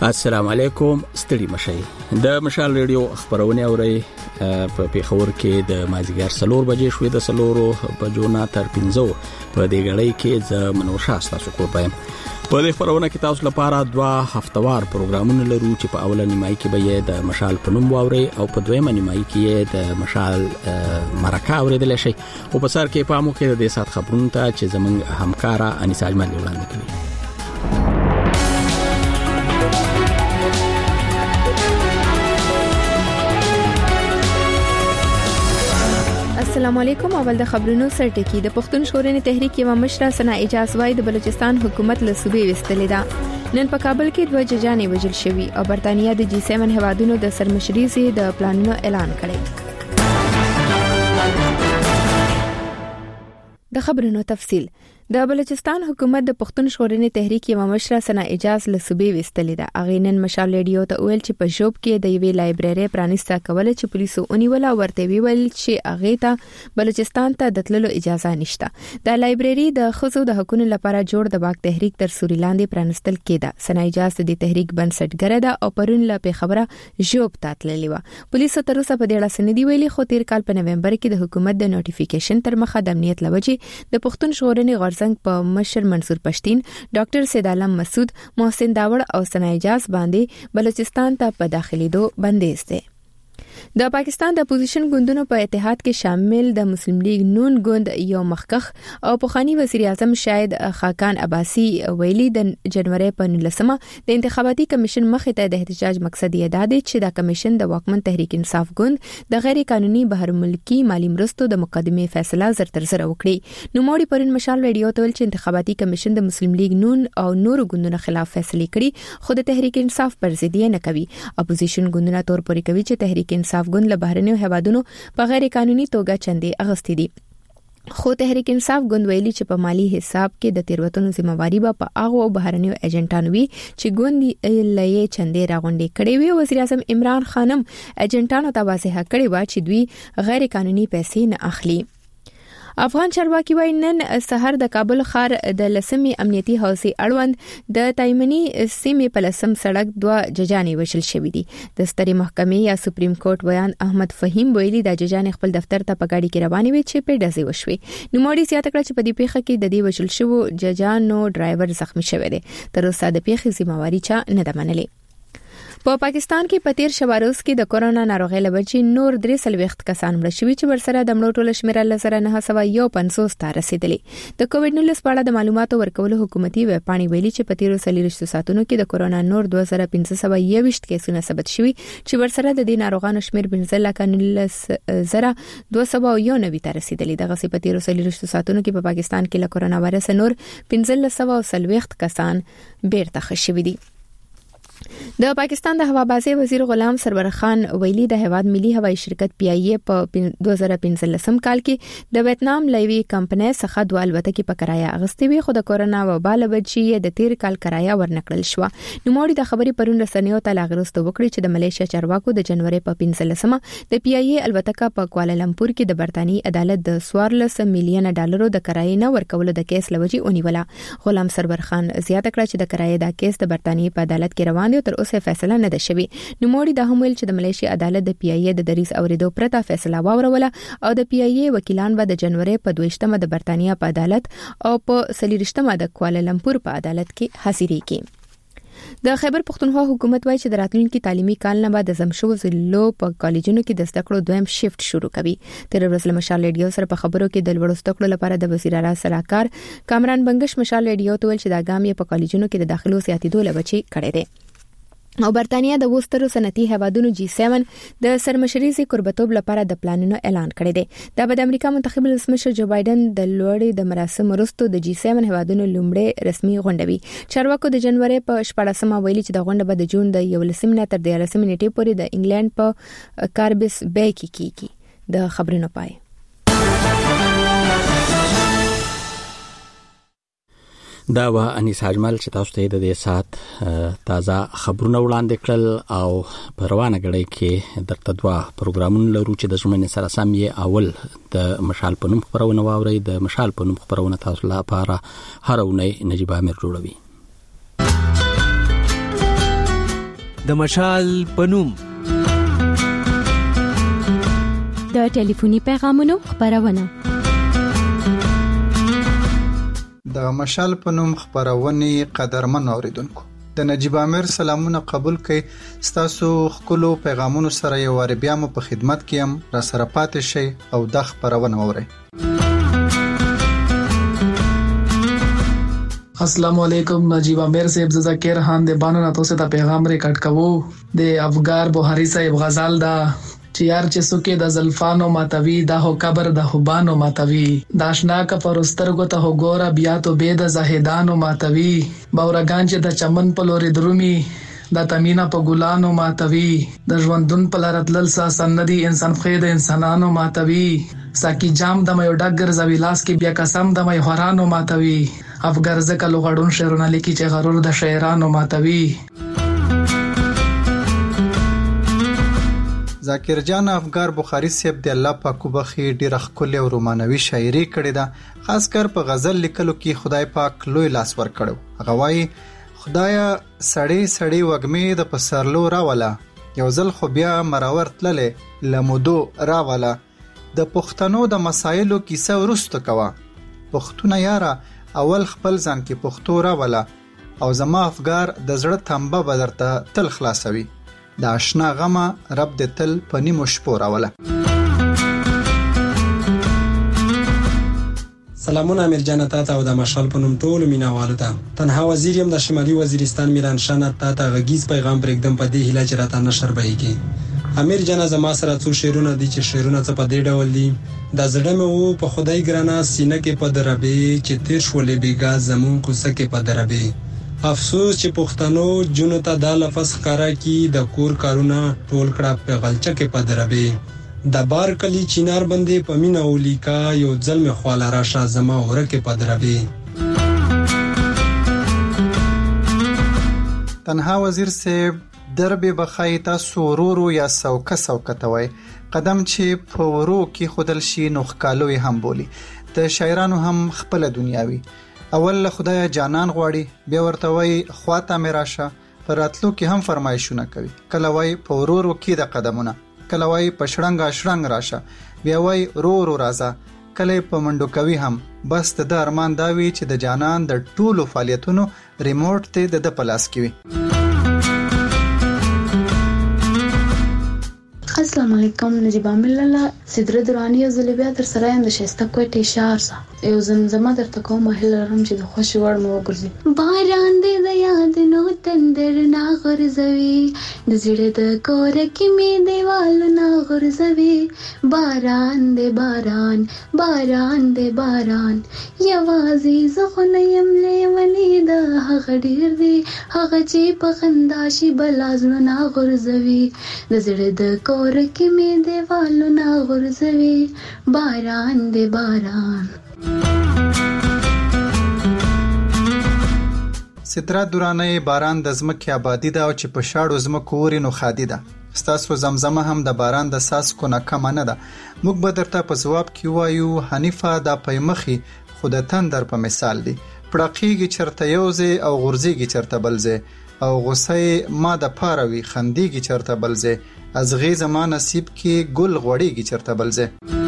السلام علیکم، ستړي مشئ. د مشال ریډیو خبرونه اورئ په پیښور کې د مازیګر 4 بجې شوې د 4 بجو نه تر 5 په دې غړې کې ز منوشا تاسو کو پایم. په دې خبرونه کې تاسو لپاره 2 هفتوار پروګرامونه لرو چې په اوله نیمایي کې به د مشال په نوم واوري او په دویمه نیمایي کې د مشال مرکه اوریدل شي او په سر کې په مو کې د سات خبرونه ته چې زمونږ همکارا انیسا اجمل وړاندې کوي. السلام علیکم. اول د خبرونو سرټکی. د پښتون ژغورنې تحریک یو مشره سنا اجازه وای د بلوچستان حکومت له صوبې وستلې ده. نن په کابل کې 2 ججانې وژل شوي او برتانیا د G7 هوادونو د سرمشري سي د پلانونو اعلان کړی. د خبرونو تفصیل. د بلوچستان حکومت د پښتون ژغورنې تحریک یو مشره سنا اجازه له صوبې وستلې ده. اغه نن مشال ریډیو ته ویل چې په جوب کې د یوې لایبرری پرانیسته کوله چې پولیسو اونیوله ورته ویل چې اغه ته بلوچستان ته د تللو اجازه نشته. د لایبرری د خزو د حقوقو لپاره جوړ د باغ تحریک تر سوري لاندې پرانستل کېده. سنا اجازه د تحریک بنسټګره ده او پرون له په خبره جوب ته تللی و. پولیسو تر اوسه په دې اړه سندې ویلي، خو تیر کال په نومبر کې د حکومت د نوټیفیکیشن تر مخه د امنیت لوجې د پښتون ژغورنې غرزنګ په مشر منصور پښتين، ډاکټر سید عالم مسعود، محسن داوړ او سنا اجازه باندې بلوچستان ته په داخليدو بندیز ده. د پاکستان د اپوزیشن ګوندونو په اتحاد کې شامل د مسلم لیگ نون ګوند یو مخکخ او پخوانی وزیر اعظم شاهد خاقان عباسی ویلي د جنوري په 19مه د انتخاباتي کمیشن مخې ته د احتجاج مقصد یې دا دی چې د کمیشن د واکمن تحریک انصاف ګوند د غیر قانوني بهر ملکی مالی مرستو د مقدمې فیصله زر تر زر وکړي. نو موړي پرین مشال ریډیو ته ویل چې انتخاباتي کمیشن د مسلم لیگ نون او نور ګوندونو خلاف فیصله کړي، خو د تحریک انصاف پر ضد یې نه کوي. اپوزیشن ګوندونه تور پوري کوي چې تحریک انصاف ګوند له بهرنیو هوادونو په غیر قانوني توګه چندې اغستې دي. خو تحریک انصاف ګوند ویلي چې په مالی حساب کې د تیروتنو ذمہواری به په هغه بهرنیو ایجنټانو وي چې ګوند لې چندې راغونډې کړې وي. وزیر اعظم عمران خانم ایجنټانو ته واضح کړی و چې دوی غیر قانوني پیسې نه اخلي. افغان چارواکي وايي نن سحر د کابل ښار د لسمي امنیتي حوزې اړوند د تایمنی سیمې په لسم سړک 2 ججانې وشل شوې دي. د ستري محکمې یا سپریم کورټ بیان احمد فهیم ویلي د ججانې خپل دفتر ته په گاډي کې روانې وي چې په ډزې وشوي. نو موړي زیاته کړه چې په دې پیښه کې د دې وشل شوو ججانو ډرایور زخمی شوی دی. تر اوسه د پیښې ذمہواری چا نه ده منلې. په پاکستان کې په تیر شواروز کې د کورونا ناروغي لوجې نور 3 کسان مړ شوي چې ورسره د مړو ټول شمیره لسره 951 ته رسیدلې. د کووډ-19 په اړه د معلوماتو ورکولو حکومتي ویبپاڼې ویلي چې په تیر 30 ساعتونو کې د کورونا نور 2521 کیسونه ثبت شوي چې ورسره د دې ناروغانو شمیر 15,291 ته رسیدلې. دغه په تیر 30 ساعتونو کې په پاکستان کې له کورونا وایرس نور 1540 کسان بیرته ښه شوي دي. د پاکستان د هوابازي وزیر غلام سرور خان ویلي د هواد ملي هوایي شرکت PIA په 2015 کال کې د ویتنام لوی کمپنۍ څخه 2 الوتکې په کرایه اغستې وي، خو د کورونا وبا لوجې د تیر کال کرایه ورنکړل شو. نو موړي د خبري پرون رسنیو ته لاغرسته وکړي چې د ملیشیا چارواکو د جنوري په 15مه د PIA الوتکه په کوالالمپور کې د برتانی عدالت د 14 میلیون ډالرو د کرایې نه ورکولو د کیس لوجې اونیوله. غلام سرور خان زیاته کړه چې د کرایې د کیس د برتانی په عدالت کې روان دي، تر اوسه فیصله نه ده شوی. نو موړي د هم ویل چې د ملیشیا عدالت د PIA د دریس اوریدو پرته فیصله واوروله او د PIA وکیلان به د جنوري په 22مه د برتانیا په عدالت او په 23مه د کوالالمپور په عدالت کې حاضري کوي. د خیبر پختونخوا حکومت وايي چې د راتلونکي تعلیمي کال نه بعد زمشو ضلعو په کالجونو کې د زده کړو دویم شیفت شروع کوي. تر ورځ مشال ریډیو سره په خبرو کې د لوړو زده کړو لپاره د وزیر اعلی سلاکار کامران بنگش مشال ریډیو ته ویل چې د ګام په کالجونو کې د داخلو سیاتیدو لبچي کړي دي. او برتانیا د وسترو صنعتي هوادونو G7 د سرمشري قربتوب لپاره د پلانونو اعلان کړی دی. د امریکا منتخب رئیس جو بایدن د لوړې د مراسم وروسته د G7 هوادونو لومړی رسمي غونډه وی. چارواکو د جنوري په 14مه ویلي چې د غونډه به د جون د 11 نه تر 13 نیټې پورې د انګلند په کاربس بی کې کیږي. د خبرونو پای. دا و انیسا اجمل چې تاسو ته د دې سات تازه خبرونه وړاندې کړل او په روانه غړي کې درته 2 پروګرامونه لرو چې د زمونږ سره سم یې اول د مشال په نوم خبرونه واوري. د مشال په نوم خبرونه تاسو لپاره هر اونۍ نجيب امیر جوړوي. د مشال پنوم. د ټلیفوني پیغامونو خبرونه د مشال پنوم خبرونه قدرمن اوریدونکو د نجیب امیر سلامونه قبول کړئ. ستاسو خپل پیغامونو سره یو وار بیا مو په خدمت کې يم. را سره پاتې شئ او د خبرونه اورئ. अस्सलाम वालेकुम. नजीब आमिर से ज़कीर खान दे बानो ना तो से ता पैगाम रिकॉर्ड कवो दे अफगार बुहारी साहब गजाल दा चियार चे सुके दा ज़ल्फानो मातवी दा हो कबर दा हुबानो मातवी दाशना का परस्तर गो ता हो गोरा बिया तो बेद ज़ाहिदानो मातवी बावरगान चे दा चमन पलोरे द्रुमी دا تمینا په ګلانو ماتوي د ژوندون په لارتلل سا سندي انسان خید انسانانو ماتوي ساکی جام د مې ډګر زویلاس کې بیا قسم د مې هرانو ماتوي افګر زکه لوغړون شعرونه لیکي چې غرور د شاعرانو ماتوي. ذاکر جان افګار بخاری صاحب د الله پاک وبخي ډیر خپل او رومانوي شاعري کړې ده. خاص کر په غزل لیکلو کې خدای پاک لوی لاس ور کړو. هغه وايي خدایا سړی وګمې د پسرلو راولا یو ځل خو بیا مراور تللې لمودو راولا د پښتنو د مسایلو کیسه ورستو کوا پښتونه یاره اول خپل ځان کې پښتو راولا او زما افګار د زړه تنبه بدرته تل خلاصوي د آشنا غمه رب د تل پنی مشپو راولا. سلامونه امیر جان ته او د مشال پنوم ټول مینوالو ته. تنها وزیر يم د شمالي وزیرستان میران شان ته غږیز پیغام پرېږدم په دې هیله چې راته نشر بهيږي. امیر جان زما سره څو شعرونه دي چې شعرونه څه په دې ډول دي. د زړه مې وو په خدای ګرانه سینه کې په دربې چې تیر شولې بیګا زمون کوڅه کې په دربې افسوس چې پښتنو جنو ته د لفظ ښکارا کی د کور کارونه ټول کړه په غلچه کې په دربې د بار کلی چینار باندې پمینا اولیکا یو ځل می خواله راشه زما ورکه پدربي. تنها وزیر صاحب دربه بخای تاسو ورورو یا سوکه توي قدم چې په ورو کې خودل شي نوخکالوي هم بولی د شاعرانو هم خپل دنیاوي. اول خدای جانان غواړي بیا ورته وای خواته میراشه پر راتلو کې هم فرمایشونه کوي. کله وای په ورورو کې د قدمونه کله وای په شړنګ راشه بیا وای رو راځه کله په منډو کوي هم بس د ارمان داوي چې د جانان د ټولو فعالیتونو ریموټ ته د پلاس کوي. السلام علیکم. نجیب امیر الله سدره درانی زلبیا در سره اند شسته کوټه شارسه یو زمزمه درته کوم هله رم چې د خوشي وړ مو وګرځي باران دې د یاد نو تندر نا غرزوي د زړه د کور کې می دیوال نا غرزوي باران دې باران یوازې زخه یم لیونی د هغه ډیر دی هغه چې په خنداشي بلازو نا غرزوي د زړه د کور کې می دیوالو نا غرزوي باران دې باران. سترات دورانه باران د زمکه آبادی ده او چې په شاړو زمکو وري نو خادي ده. ستاسو زمزمه هم د باران د ساس کو نه کم نه ده. موږ به درته په جواب کې وایو حنیفه د پېمخي خود تندر په مثال دی پړقېږي چرته یوزه او غورځيږي چرته بلځه او غصه ما د پاروي خندېږي چرته بلځه از غي زمان نصیب کې ګل غوړېږي چرته بلځه.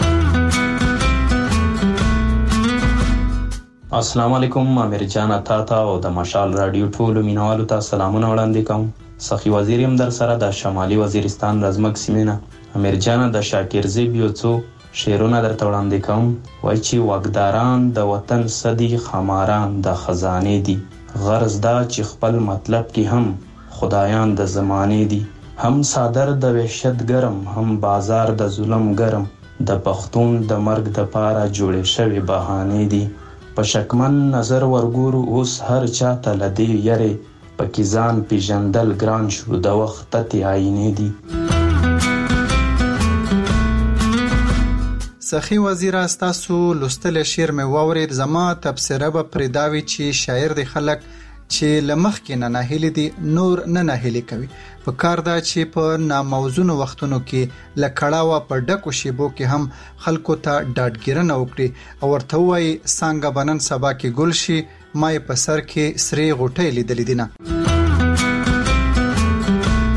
السلام علیکم. امیر جان تا او د مشال رادیو ټول مینوالو ته سلامونه وړاندې کوم. سخی وزیر يم در سره د شمالي وزیرستان رزمک سیمینه. امیر جان د شاکر زیب یو څو شعرونه درته وړاندې کوم. وای چې وګداران د وطن صدی خماران د خزانه دي غرض دا چې خپل مطلب کې هم خدایان د زمانه دي هم صادر د وحشت ګرم هم بازار د ظلم ګرم د پښتون د مرګ د پاره جوړې شوی بهانه دي په شکمن نظر ورګورو اوس هر چاته لدی یری پکې ځان پیژندل ګران شو د وخت ته عینې دي. سخی وزیر استاسو لستل شعر مې وورید زما تبصره به پرداوي چې شاعر دی خلک چې لمخ کې نه ناهیلی دي نور نه ناهیلی کوي په کار دا چې په ناموزونو وختونو کې لکړاوه په ډکو شیبو کې هم خلکو ته ډاډګیرنه وکړي او ورته وایي څنګه بنن سبا کې ګل شي ما په سر کې سری غوټې لیدلې دي نه.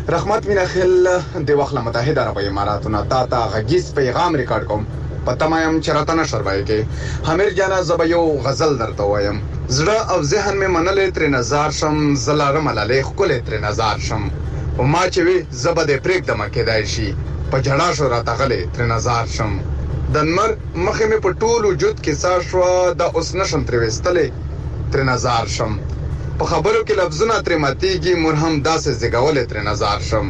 رحمت مینا خل د وخت متحده عرب اماراتونو تا غږیز پیغام ریکارډ کوم پتمایم چرته نشر وایي حمیر جانا زبیو غزل درته وایم زړه او ذهن می منلې تر نظر شم زلاره ملاله خپل تر نظر شم او ما چې وی زبد پریک دمه کېدای شي په جړا شو راته غلې تر نظر شم دنمر مخه می په ټول وجود کې سار شو د اوس نشم تر وستلې تر نظر شم په خبرو کې لفظونه تر ماتيږي مرهم داسې زګولې تر نظر شم.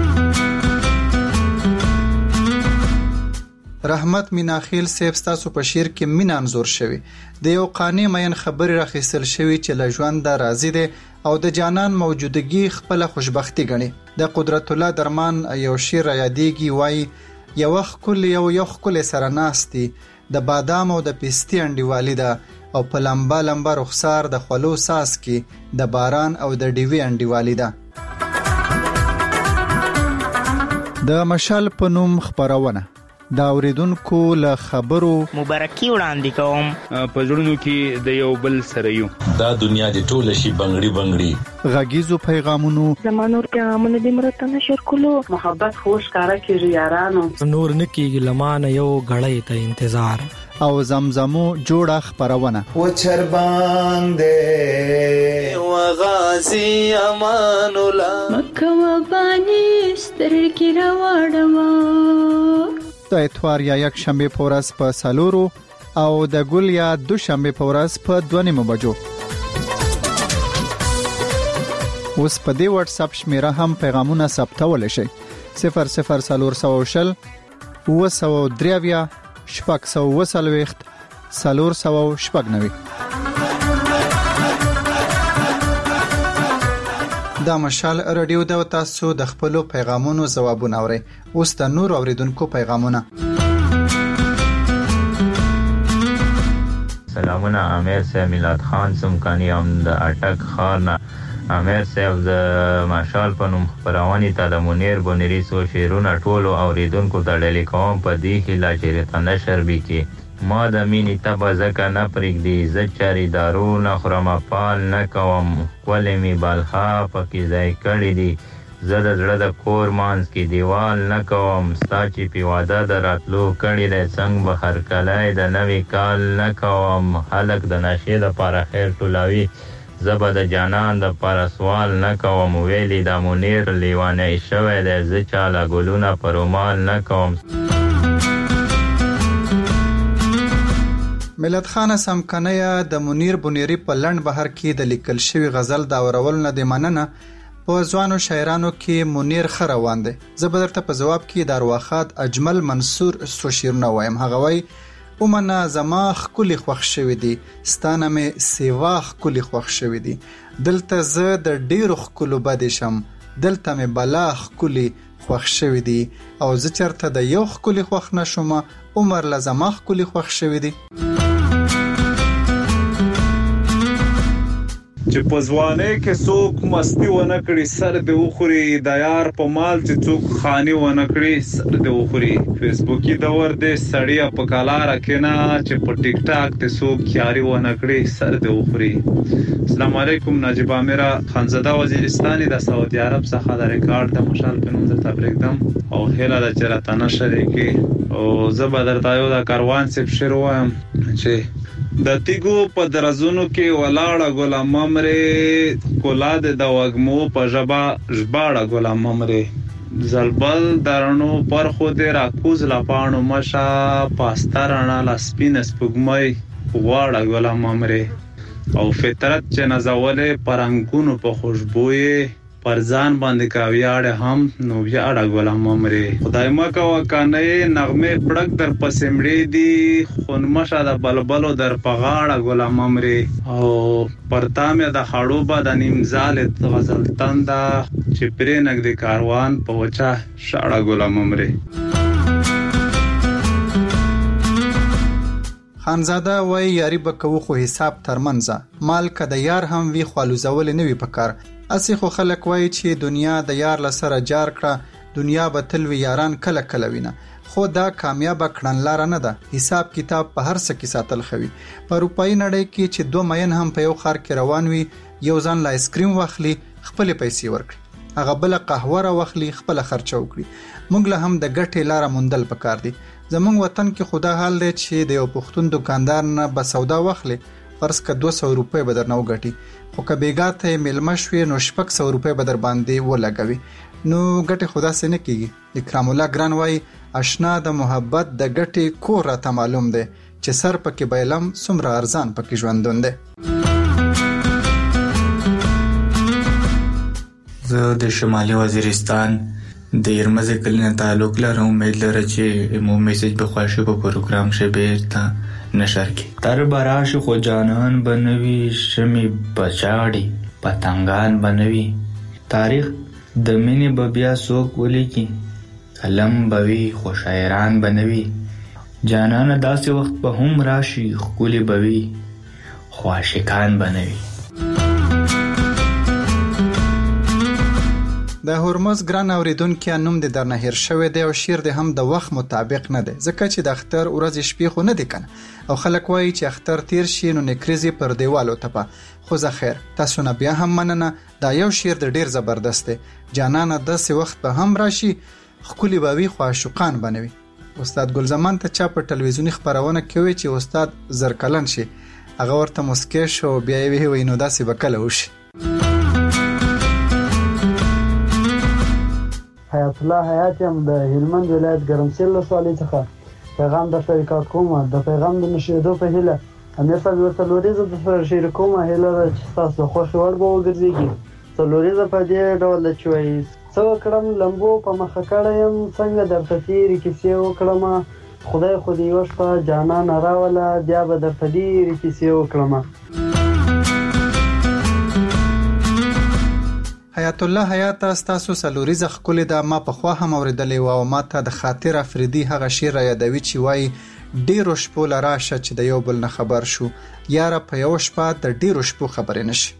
رحمت میناخیل سیب ستاسو په شعر کې مین انزور شوی د یو قانع مین خبري راخیستل شوی چې له ژوند د راضی دی او د جانان موجودګي خپل خوشبختی غني. د قدرت الله درمان یو شعر یادېږي وای یو خل سره ناشتي د بادام او د پستی انډیوالي ده او په لمبا رخسار د خلو ساس کې د باران او د ډیوی انډیوالي ده. د مشال په نوم خبرونه دا اوریدونکو له خبرو مبارکي وړاندې کوم په ژوندونو کې د یو بل سره یو دا دنیا د ټوله شي بنگړي غږیزو پیغامونو زمانور پیغامونه د مرته نشر کولو محبت خوش کارا کیږي یارانو نور نکیږي لمانه یو غړې ته انتظار او زمزمو جوړه خبرونه و چر باندې و غازی امان الله مکه و بانی ستر کی راوړم د اتوار یا یک شنبه په ورځ په سالورو او د ګل یا دو شنبه په ورځ په 2:30 بجو. اوس په دې واتس اپ شمیره هم پیغامونه ثبتول شي 0040 وسو شپږ سو وسلويخت سالور سو شپږنوي. دا مشال رادیو د تاسو د خپل پیغامونو ځوابونه اوري. اوس د نور اوریدونکو پیغامونه. سلامونه امیر صاحب میلاد خان سمکانی هم د اٹک خان امیر صاحب د مشال په نوم خبرونه ته د منیر بونری سو شیرونه ټولو اوریدونکو ته ډالې کوم په دې هیله چې ته نشر بکی ما د مینې تبه زکه نه پرېږدي زه چاري دارو نه خورم پال نه کوم ولې مې بالخا پکې ځای کړی دي زه د زړه د کور مانځ کې دیوال نه کوم ستا چې په واده د راتلو کړی دی څنګه به هرکلی د نوي کال نه کوم هلک د نشې دپاره خیر ټولوي زه به د جانان دپاره سوال نه کوم ویلي د منیر لیوانی شوی دی زه چاله ګلونه په رومال نه کوم. ملت خان سمکنه د منیر بونیری په لند بهر کې د لیکل شوی غزل دا ورول نه د مننه په ځوانو شاعرانو کې منیر خروان دی. زه به درته په جواب کې دارواخات اجمل منصور سو شعر نه وایم. هغه وای اومنه زماخ کلی خوښ شوی دی ستانه مې سیواخ کلی خوښ شوی دی دلته زه د ډیرو خلو بد شم دلته مې بلاخ کلی خوښ شوی دی او زه چرته د یو کلی خوښ نشم عمر لزماخ کلی خوښ شوی دی. چې په ځوانۍ کې څوک مستی ونه کړي سر دې وخوري د یار په مال چې څوک خاني ونه کړي سر دې وخوري فیسبوکي دور دې سړی په کالار کې نه چې په ټیک ټاک ته څوک یاري ونه کړي سر دې وخوري. السلام علیکم نجیب امیرا خانزاده وزیرستاني د سعودي عرب څخه د ریکارډ د مشال په نوم د تبریک دم او هله د چرته نشر کې او زبر درته یو د کاروان سپ شروع وایم چې د تیګو په درزونو کې ولاړه غلام ممره کولاد د وګمو په جبا ژباړه غلام ممره زلبل درنو پر خو دې راکوز لپانو مشا پاسترانه لسپینس پګمای واړه غلام ممره او فطرت چې نزولې پرنګونو په خوشبوې پر ځان باندې کاویاړه هم نو یاړه غلام ممره خدای مکه وکانه نغمه پړک در پسمړې دي خون مشه د بلبلو در پغاړه غلام ممره او پرتامه د خړو با د نیمزال غزل تندا چې پرې نګ د کاروان په وچا شاړه غلام ممره. خانزاده وای یاري بکو خو حساب ترمنځه مال کده یار هم وی خالو زول نه وی پکار اسی خو خلک وای چې دنیا د یار لسره جار کړه دنیا به تل وی یاران کله کله وینه خو دا کامیاب کړنلار نه ده حساب کتاب په هر څه کې ساتل خوي په روپای نړۍ کې چې 2 مین هم په یو خار کې روان وي یو ځان لا آیسکریم واخلي خپل پیسې ورکړي هغه بل قهوه را واخلي خپل خرچه وکړي. موږ له هم د ګټې لار موندل پکار دي. زمونږ وطن کې خدا حال دی چې د یو پښتون دکاندار نه به سودا واخلي فرض که 200 روپۍ به درنه وګټي، خو که بیګا ته میلمه شوې نو 600 روپۍ به در باندې ولګوي، نو ګټې خدا سه نه کیږي. اکرام الله ګران وای آشنا د محبت د ګټې کور راته معلوم دی چې سر پکې بیلم څومره ارزان پکې ژوندون دی. زه د شمالي وزیرستان د یرمز کلینه تعلق لرم. امید لرم چې مو میسج به خوښي په پروګرام شه بیرته نشر کی. تر براش خو جانان بنوي شمی بچاړي پتنګان بنوي، تاریخ د مینې به بیا څوک ولیکي، قلم بوي خو شاعران بنوي، جانان داسې وخت به هم راشي ښکلي بوي خو عاشقان بنوي. د هرمز ګران اوریدونکو نوم د درنه هیر شوی دی او شیر د هم د وخت مطابق نه دی، ځکه چې د اختر ورځ شپې خو نه دی کنه، او خلک وایي چې اختر تیر شي نو نکریزي پر دیوالو تپه. خو زه خیر تاسو نه بیا هم مننه، دا یو شیر د ډیر زبردست دی. جانانه داسې وخت به هم راشي ښکلي به وي خو عاشقان بنوي. استاد ګلزمان ته چا په ټلویزیوني خبرونه کې وی چې استاد زرکلن شي، هغه ورته مسکی شو بیا یې وی نو داسې به کله وشي. حیات الله حیات یم د هلمند ولایت ګرمسیر ولسوالۍ څخه پیغام در شریکات کوم. د پیغام د نشریدو په هیله امیر صاحب ورته څلوریزه د سره شریکوم هیله ده چې تاسو خوښ وړ به وګرځيږي. څلوریزه په دې ډول د چوي څو کړم لمبو په مخه کړم څنګه درته تیری کیسې وکړم، خدای خو دې یو شپه جانان راوله بیا به درته ډېرې کیسې وکړم. حیات الله حیات تاسو څلوریزه ښکلې ده، ما پخوا هم اورېدلې وه او ما ته د خاطر افریدي هغه شعر را یادوي چې وایي ډېرو شپو له راشه چې د یو بل نه خبر شو، یاره په یو شپه د ډېرو شپو خبرې نشي.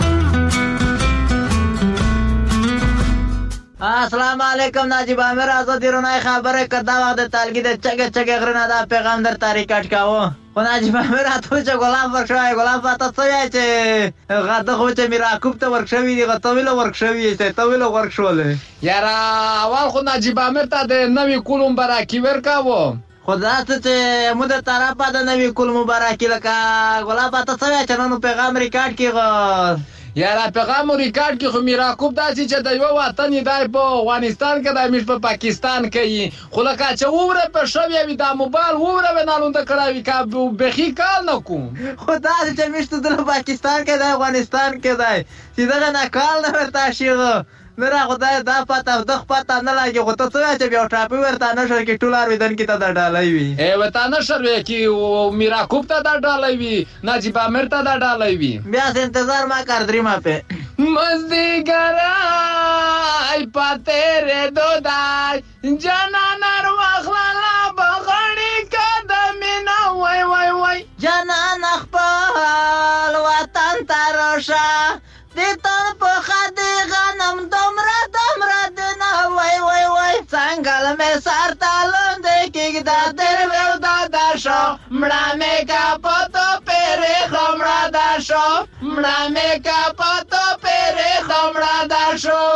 السلام علیکم ناجیب امیر آزادی رونای خبره که دا وقت تلگی ده چگه غرنه دا پیغام در تاریکت کهو خو ناجیب امیر اتو چه گلاب ورکشوی گلاب فتا سویه چه غده خو چه میراکوب تا ورکشوی دیگه طویلو ورکشوی چه طویلو ورکشوله یارا اول خو ناجیب امیر تا ده نوی کول مبارکی ورکاو خدا ته مو د طرفه د نوی کول مبارکی لکه گلاب فتا سویه چه نو پیغام ریکارد کی یارا پیغام ریکارد کې خو میراکوب داسې چې د یو وطن دی په افغانستان کې د مش په پاکستان کې خو لکه چې وره په شوی وي د موبایل وره ونالوند کړاوي کا بخي کال نه کوم خو دا چې مش د پاکستان کې د افغانستان کې دی چې دغه نه کال نه ورته شي نره خدای دا پته د پته نه لګي خو ته څه چې بیا ټاپي ورته نه شو کې ټولار ودن کې ته د ډالۍ وي ای وته نه شروع کې میراکوب ته د ډالۍ وي ناجیب امیر ته د ډالۍ وي بیا انتظار ما کار درې ما په مزدی ګرای پته ر دودای جنان ار واخلا بغړی قدم نه وای وای وای جنان خپل وطن ترشا دیتن په خدي غنم دومره دنه وای وای وای څنګه مې سر تالون دې کې دا در و دا شو مړه مې کا پتو پره خمړه دا شو مړه مې کا پتو پره خمړه دا شو.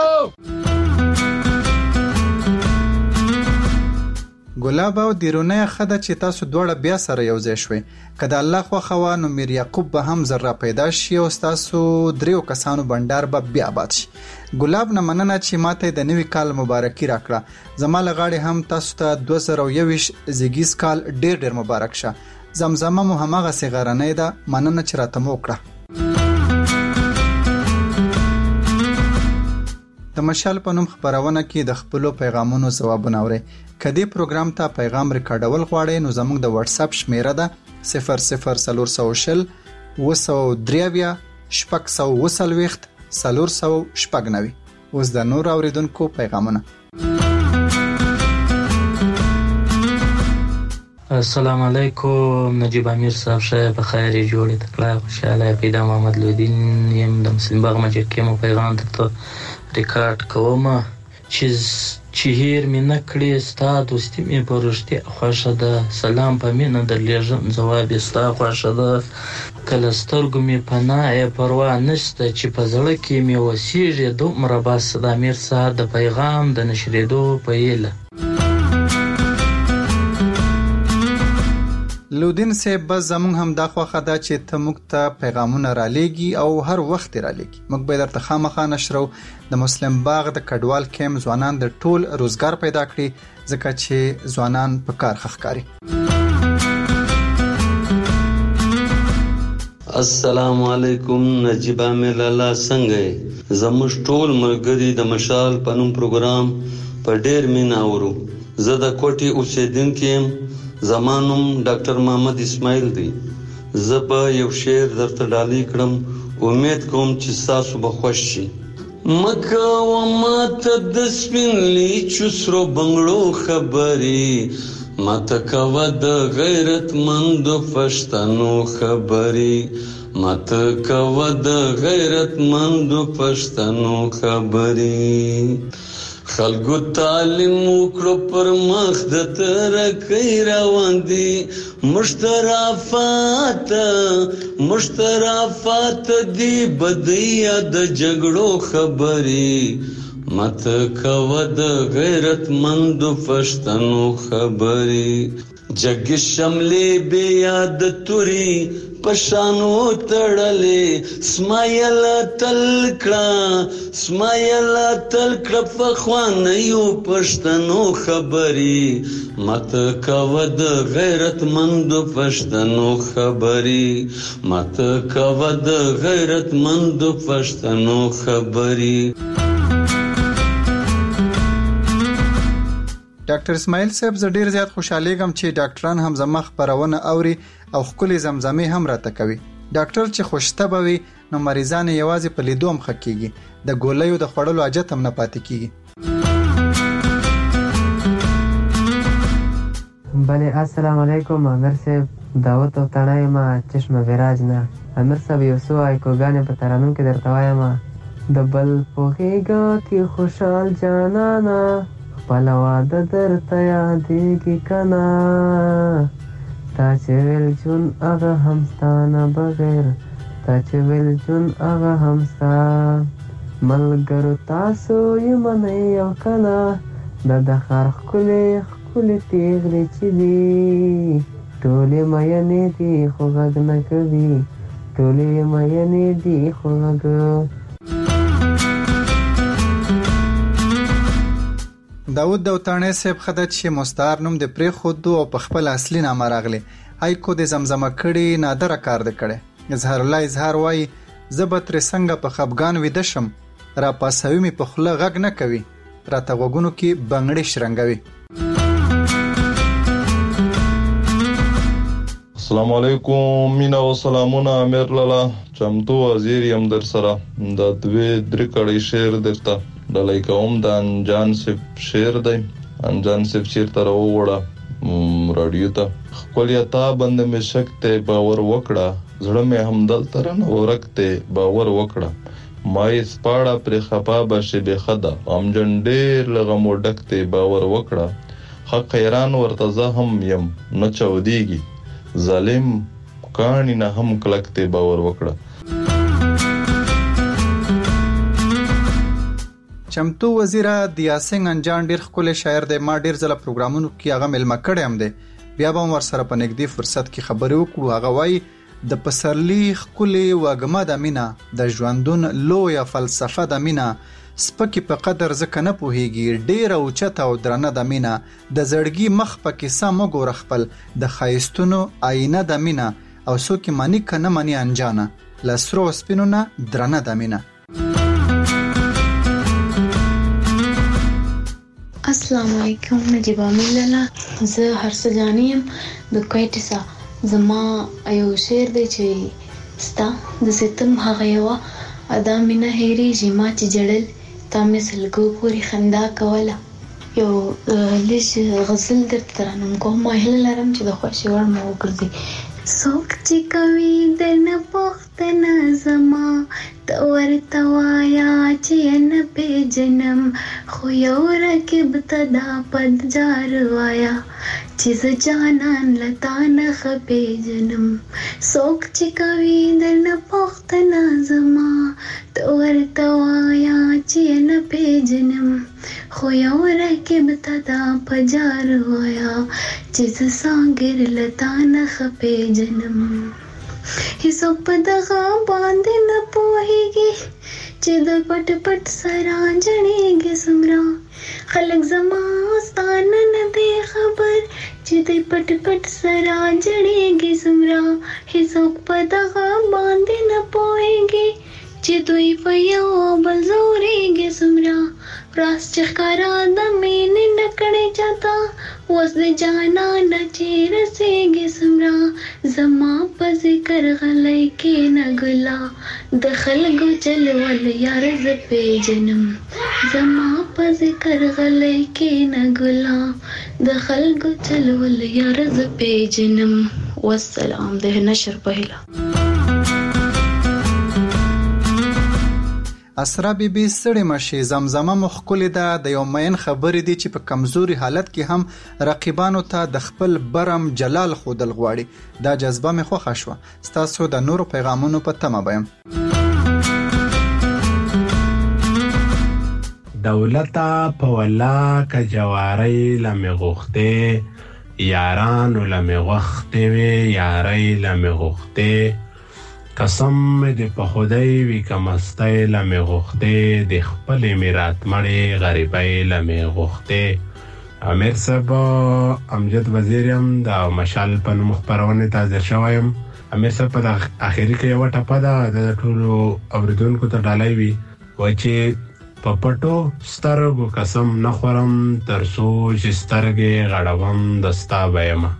ګلاب او دیرونه خده چې تاسو دوړه بیا سره یو ځای شوي کله الله خو خوانو میر یعقوب به هم ذره پیدا شي او تاسو دریو کسانو بندر به بیا آباد شي. ګلاب نه مننه چې ماته د نوي کال مبارکي راکړه، زماله غاړي هم تاسو ته 2021 زیږیز کال ډیر مبارک شه. زمزمه مو همغه صغرانه ده، مننه چې راته مو کړه. د مشال په نوم خبرونه کې د خپلو پیغامونو ځوابونه اورئ. کدی پروګرام ته پیغام ریکارډول غواړئ نو زموږ د واتس اپ شمیره ده 0040 وسو شپږ وسلويخت 490. اوس د نور اوریدونکو پیغامونه. السلام علیکم نجیب امیر صاحب شه بخیر جوړه تکلا خوشاله پیدا محمد لودین یم د مسلم باغ مجر کې مو پیغام ته ریکارډ کوم چې چې هیر مې نه کړې ستا دوستي مې په رښتیا خوښه ده. سلام په مینه درلیږم ځواب یې ستا خوښه ده. کله سترګو مې پناه یې پروا نشته چې په زړه کې مې وسیږي دومره بس. د امیر صاحب د پیغام د نشرېدو په هیله. لودین صاحب بس زمونږ هم دا خوښه ده چې ته موږ ته پیغامونه رالیږي او هر وخت رالیږي. موږ به درته خامخا نشرو. د مسلم باغ د کډوال کیم ځوانان د ټول روزګار پیدا کړي ځکه چې ځوانان په کار ښکاري. السلام علیکم. نجیب عامل الله څنګه زموږ ټول ملګری د مشال په نوم پروګرام په ډېر مینه اورو. زه د کوټې اوسیدونکی یم. زمانم ډاکټر محمد اسماعیل دی. زه به یو شعر درته ډالۍ کړم. امید کوم چې تاسو به خوښ شي. مکه و ماته د سپین لیچو سرو بنګړو خبرې، ماته کوه د غیرتمندو پښتنو خبرې، ماته کوه د غیرتمندو پښتنو خبرې. خلکو تعلیم وکړو پر مخ د ترقۍ روان دي. مشترفات دی بدیا د جګړو خبرې، ماته کوه د غیرتمندو پښتنو خبرې. جګ شملې بې یاد توري پشانو تړلې، سمایل تل کړه پخوانیو پښتنو خبرې، ماته کوه د غیرتمندو پښتنو خبرې، ماته کوه د غیرتمندو پښتنو خبرې. ډاکټر اسماعیل صاحب زه ډیر زیات خوشالېږم چې ډاکټران هم زما خبرونه اوري او ښکلې زمزمې هم راته کوي. ډاکټر چې خوشطبع وي نو مریضان یوازې په لیدو هم ښه کېږي، د ګولیو د خوړلو حاجت هم نه پاتې کېږي. بله السلام علیکم. امیر صاحب دعوت او تڼۍ ما چشم وراج نه. امیر صاحب یو څو ایکوګانې په ترانو کې درته وایم. د بل په غېږه کې خوشحال جانانه، خپله واده درته یادېږي که نه، تا چې ویل ژوند هغه هم ستا نه بغیر، تا چې ویل ژوند هغه هم ستا. ملګرو تاسو یې منئ او که نه، دا د ښار ښکلې تیغلې چې دي، ټولې مینې دي خو غږ نه کوي، ټولې مینې دي خو غږ. داود دوتانه صاحب خدای چې مستعار نوم د پری خودو او په خپل اصلي نامه راغلی. هایکو د زمزمه کړي نادره کار د کړي. اظهار الله اظهار وای زبر تر څنګه په خفګان ویده شم، را پاسوي می په خله غږ نه کوي، را ته غوګونو کې بنگړې شرنګوي. السلام علیکم. مینا و سلامونه. امیر لالا چمتو وزیر یم در سره د دوی درې کړي شعر درته ډالۍ کوم. د انجان صاحب شعر دی. انجان صاحب چیرته راوړه راډیو ته. خپل تا بند مې شک ته باور وکړه، زړه مې هم دلته نه ورکته باور وکړه، مای سپاړه پر خپا بشه به خدا ام جنډیر لغمو ډکته باور وکړه، حق ایران ورته زه هم یم نه چوديږي، ظالم کانی نه هم کلکته باور وکړه. چمتو وزیره دیاسنګ انجان ډیر خپل شاعر دی. ما ډیر ځله پروګرامونو کې هغه ملما کړی هم دی، بیا به ور سره په نګدي فرصت کې خبرې وکړو. هغه وای د پسرلی خپلې واګما د مینا، د ژوندون لویه فلسفه د مینا، سپکی په قدر ځکه نه پوهیږي، ډیره اوچته او درنه د مینا، د زړګي مخ په کیسه مګور خپل، د خایستونو آینه د مینا، او څوک مانی کنه مانی انجانه، لسرو سپینو نه درنه د مینا. السلام علیکم. نجیب عامل لالا زه هرڅه جانیم د کوټې څخه. زما یو شعر دی چې ستا د ستم هغه یوه ادا مینه هېرېږي ما چې جړل تا مې سلګو پورې خندا کوله. یو لږ غزل درته ترانم کوم. ما هیله لرم چې د خوښې وړ مو وګرځي. څوک چې کوي درنه پوښتنه پختنه زما ته ورته وایا چې نه پیژنم خو یو رقیب ته دا پدجار وایا چې زه جانان لتا نه ښه پیژنم څوک چې کوي درنه پختنه زما ته ورته وایا چې نه پیژنم خو یو رقیب ته دا پدجار وایا چې زه سانګر لتا نه ښه پیژنم هیڅوک په دغه باندې نه پوهیږي چې د پټ پټ سره جړېږي څومره خلک زما ستانه نه دی خبر چې د پټ پټ سره جړېږي څومره هیڅوک په دغه باندې نه پوهیږي چې دوی په یو بل زورېږي څومره راز چې ښکارا د مینې نه کړې چاته اوس د جانانه چې رسېږي څومره زما په ذکر غلی کښېنه ګله د خلکو چلول یار زه پیژنم زما په ذکر غلی کښېنه ګله د خلکو چلول یار زه پیژنم والسلام د نشر پهله اسرا بیبي سړی مشي زمزمه مخکولې ده د یو مین خبرې دي چې په کمزوري حالت کې هم رقیبانو ته د خپل برم جلال خودل غواړي دا جذبه مې خوښه شوه ستاسو د نورو پیغامونو په تمه بیم دولتا پولا که جواری لمی غخته یارانو لمی غخته وی یاری لمی غخته قسم د په خدای وی کمسته لمه غوخته د خپل میرات مړې غریبای لمه غوخته امیر صاحب امجد وزیرم د مشال په نوم خبرونه تازه شوایم امیر صاحب په اخیری کې یو ټپه ده د ټولو اوریدونکو ته ډالای وی و چې په پټو سترګو قسم نه خورم ترسو چې سترګې غړوم دستا بیمه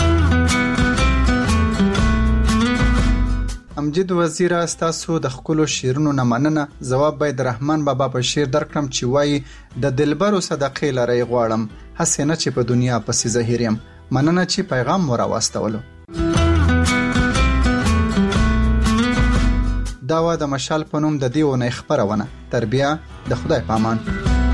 امجد وزیره ستاسو د خپلو شیرونو نه مننه جواب باید رحمان بابا په شعر درکړم چې وایي د دلبرو صدقې لري غواړم هسې نه چې په دنیا پسې زهیر یم مننه چې پیغام مو راواستولو دا و د مشال په نوم د دې ونې خبرونه تر بیا د خدای په امان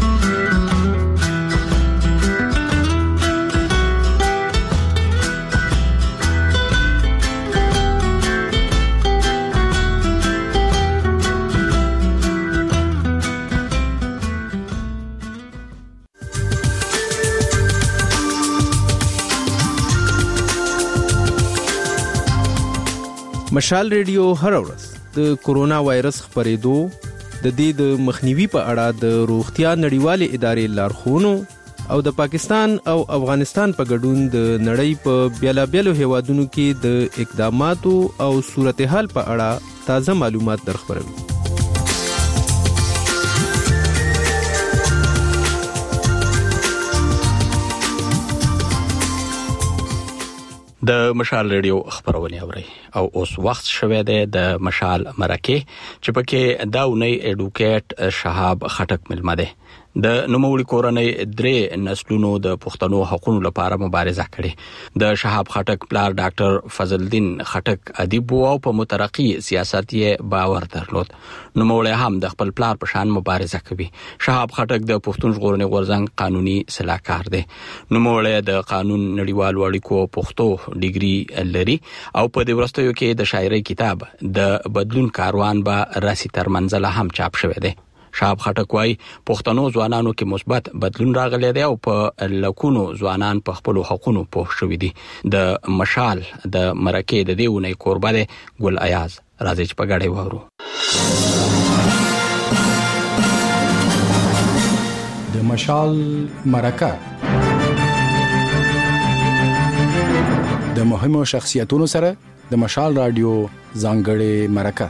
مشال ریډیو هر ورځ د کورونا وایرس خبرېدو د دې د مخنیوي په اړه د روغتیا نړیوالې ادارې لارښوونو او د پاکستان او افغانستان په ګډون د نړۍ په بیلابیلو هیوادونو کې د اقداماتو او صورتحال په اړه تازه معلومات درخبروي د مشال ریډیو خبرونه اوري او اوس وخت شوه د مشال مرکه چې پکې داونی اډوکیټ شهاب خټک ملمه ده د نوموړي کورنۍ درې نسلونو د پښتنو حقوقو لپاره مبارزه کړې د شهاب خټک پلار ډاکټر فضل الدین خټک ادیب او په مترقي سیاست یې باور درلود نوموړي هم د خپل پلار په شان مبارزه کوي شهاب خټک د پښتون ژغورنې غورځنګ قانوني سلاکار دی نوموړي د قانون نړیوال اړیکو پښتو ډیګري لري او په دې ورستیو کې د شاعرۍ کتاب د بدلون کاروان به راسي تر منزله هم چاپ شوی دی شهاب خټک وايي پښتنو ځوانانو کې مثبت بدلون راغلی دی او په لکونو ځوانان په خپل حقوقو پوه شوي دي د مشال د مرکه د دیونه قربه ده ګل ایاز راځي چې په غاړې وورو د مشال مرکه د مهمو شخصیتونو سره د مشال رادیو ځانګړې مرکه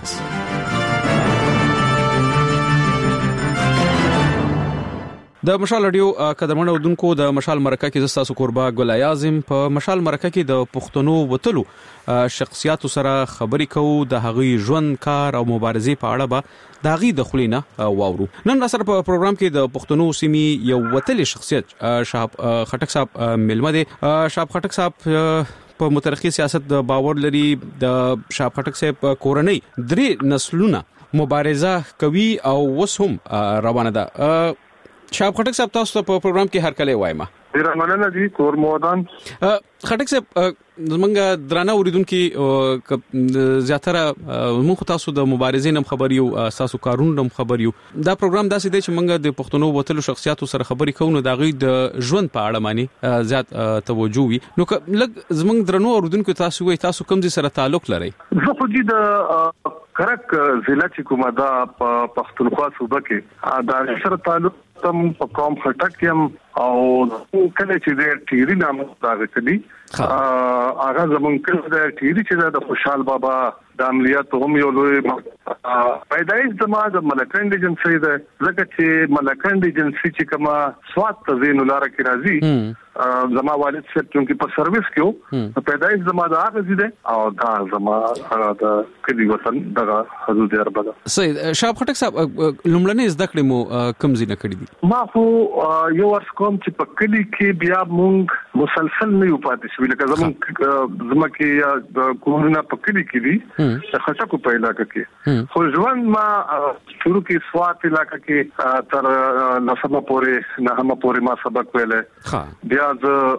د مشال رادیو قدرمن اودونکو د مشال مرکه کې زستاسو قربا ګل ایازم په مشال مرکه کې د پښتنو وتلو شخصیاتو سره خبرې کوو د هغوی ژوند کار او مبارزې په اړه به د هغوی د خلینا واورو نن سره په پروګرام کې د پښتنو سیمې یو وتلې شخصیت شهاب خټک صاحب ملمه دي شهاب خټک صاحب په مترقي سیاست د باور لري د شاه خټک صاحب کورنۍ 3 نسلونه مبارزه کوي او وسهم روانه ده. شاه خټک صاحب تاسو په پروګرام کې هر کله وایم ډیر مننه دي کور مودان خټک صاحب زمونږ درانه اوریدونکو زیاتره موږ تاسو د مبارزې نم خبر یو تاسو کارون نم خبر یو دا پروګرام داسې دی چې موږ د پښتنو وتلو شخصیاتو سره خبرې کوو نو دا غي د ژوند په اړه معنی زیات توجه وي نو لږ زمونږ درنو اوریدونکو تاسو وي تاسو کوم ځای سره تعلق لرئ؟ زه خو دې د کرک ضلع چې کومه دا پښتونخوا صوبه کې دا سره تعلق تم په قوم خټک يم او کله چې د ټيري نام راغلی هغه زمونږ کله د ټيري چې د خوشحال بابا د عملیات هم یو لوی پیدایش د ملکند ایجنسی ده ځکه چې ملکند ایجنسی چې کما سواد تزین لاره کې راځي زما والد صاحب چې په سرویس کې پیدایش زما د هغه زیده او دا زما د کلی وطن دغه حدود اربده. سید شاه خټک صاحب لومړنۍ زده کړې مو کوم ځای نه کړې دي؟ ما خو یو ورځ کوم چې په کلی کې بیا مونږ مسلسل نه یو پاتې شو لکه زموږ کې د کورونا په کلی کې دي د خټکو په علاقې کې خو ژوند ما شروع کې سوات علاقې کې تر نسبه پورې نه هم پورې ما سبق ویلې بیا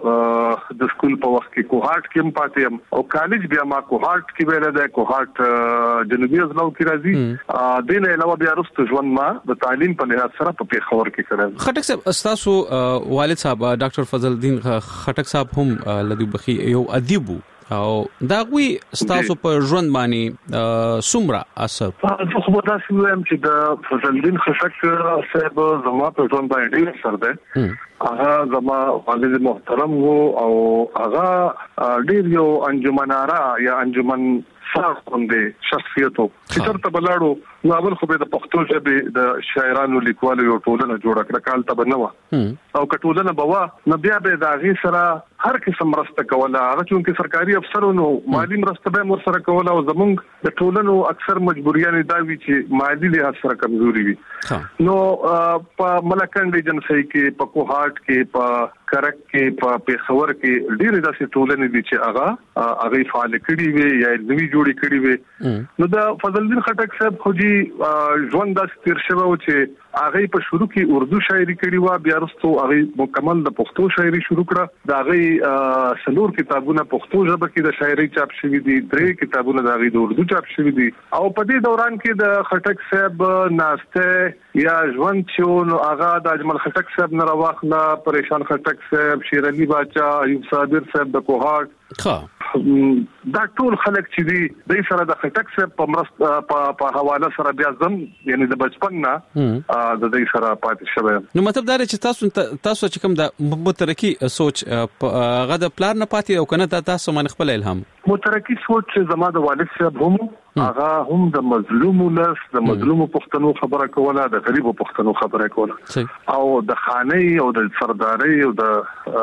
د سکول په وخت کې کوهارت کې پاتې ام او کالج بیا ما کوهارت کې ویلې ده کوهارت جنوبي ازلاو کې راځي دین علاوه بیا رسته ژوند ما د تعلیم په لحاظ سره په پیښور کې کړم. خټک صاحب تاسو والد صاحب ډاکټر فضل الدین خټک صاحب هم لدی بخي یو ادیب او دا غوي تاسو په ژوند باندې سمرا اثر خو به تاسو هم چې د فضل الدین خټک صاحب زما په ژوند باندې ډیر اثر ده. هغه زما والد محترم وو او هغه ډیر یو انجمناره یا انجمن صاحب باندې شخصیت وو چې ترته بلاړو نو اول خو به د پښتو ژبې د شاعرانو لیکوالو یو ټولنه جوړه کړه کال ته بنوا او کټولنه بوا نو بیا به دا غي سره هر قسم مرسته کوله هغه چې سرکاري افسرونو مالی مرسته به مر سره کوله او زمونږ د ټولنو اکثر مجبوریان دا وی چې مالی له سره کمزوري وي نو په ملکند ایجنسی کې په کوهارت کې په کرک کې په پیښور کې ډېر داسې ټولنې دي چې هغه فعال کړي وي یا نوی جوړې کړي وي نو د فضل الدین خټک صاحب خو ژوند د تیر شوه چې هغه په شروع کې اردو شاعري کړي و بیا وروسته هغه مکمل د پښتو شاعري شروع کړه دا هغه سلور کتابونه پښتو ژبه کې د شاعري چاپ شوي دي 3 کتابونه د هغه د اردو چاپ شوي دي او په دې دوران کې د خټک صاحب ناشته یا ژوند چې نو هغه د اجمل خټک صاحب نه راوخله پریشان خټک صاحب شیر علي باچا ایوب صابر صاحب د کوهارت دا ټول خلک چې دي د سره د خټک صاحب په مرسته په حواله سره بیا زم یعنی د بچپن نه د دې سره پاتې شوی. نو مطلب دا چې تاسو چې کوم د مترقي سوچ هغه د پلان نه پاتې او کنه تاسو من خپل الهام مترقي سوچ زما د والد صاحب هم هغه هم د مظلوم ولس د مظلوم پښتنو خبره کوله د غریب پښتنو خبره کوله او د خاني او د سرداري او د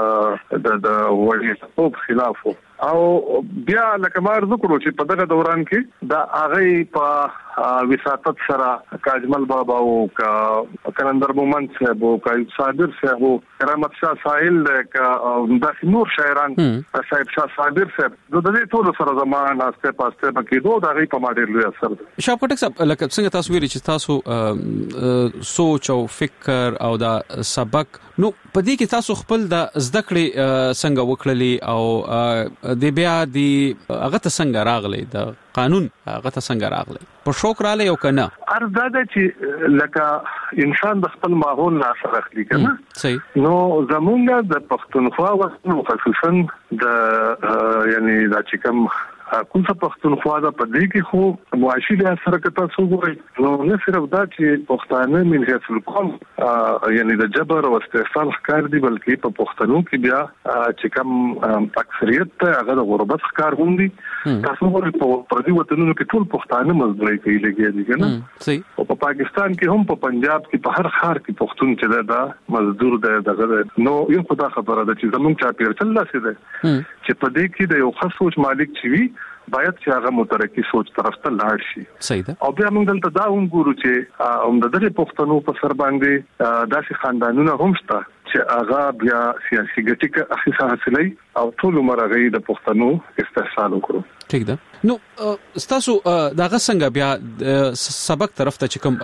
وړي په خلاف او بیا لکه ما عرض کړو چې په دغه دوران کې د هغه په وساتت سره کاجمل بابا او کلندر مومن صاحب او ایوب صابر صاحب او کرامت شاه ساحل د نور شاعران صاحب شاه صابر صاحب د دې ټول سره زمانه ناسته پاسته بکې دوه دغه په ماډل لوي اثر شاه خټک صاحب لکه څنګه تاسو ویلي چې تاسو سوچ او فکر او دا سبق نو په دې کې تاسو خپل د زده کړې څنګه وکړلې او د بیا د هغه ته څنګه راغلی د قانون هغه ته څنګه راغلی په شوق رااله یو کنه ارزاده چې لکه انسان د خپل ماحول نه سره اخلي کنه صحیح نو زمونږ د پښتونخوا وختو خصوصا د یعنی د چکم کومه پښتونخوا د پدې کې خو معاشي له سره کته څو ګوري نو نه صرف دا چې پښتانه من هیڅ القوم یعنی د جبر او استحصال ښکار دي بلکې په پښتنو کې بیا چې کوم اکثریت ته هغه د غربت ښکار غوندي تاسو ګورئ په پردي وطنونو کې ټول پښتانه مزدوري کوي لګي دي کنه صحیح او په پاکستان کې هم په پنجاب کې په هر ښار کې پښتون چې دا مزدور دی دغه نو یو خدا خبره ده چې زمونږ چا پیر چل لاسه ده چې په دې کې د یو خاص سوچ مالک چوي باید چې هغه مترقي سوچ طرف ته لاړ شي صحیح ده او بیا موږ دلته دا هم ګورو چې د دغه پښتنو په سر باندې داسې خاندانونه هم شته چې هغه بیا سیاسي ګټه اخیسته حاصلې او ټول مرغې د پښتنو استحصال وکړو. ٹھیک ده. نو ستاسو دغه څنګه بیا سبق طرف ته چې کوم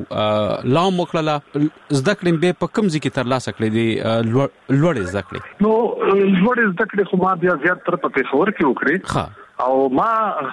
لا مخړه زده کړم به په کوم ځکه تر لاسه کړې دي لوړ زده کړې؟ نو لوړ زده کړې خو ما بیا زیات تر په پېښور کې وکړې او ما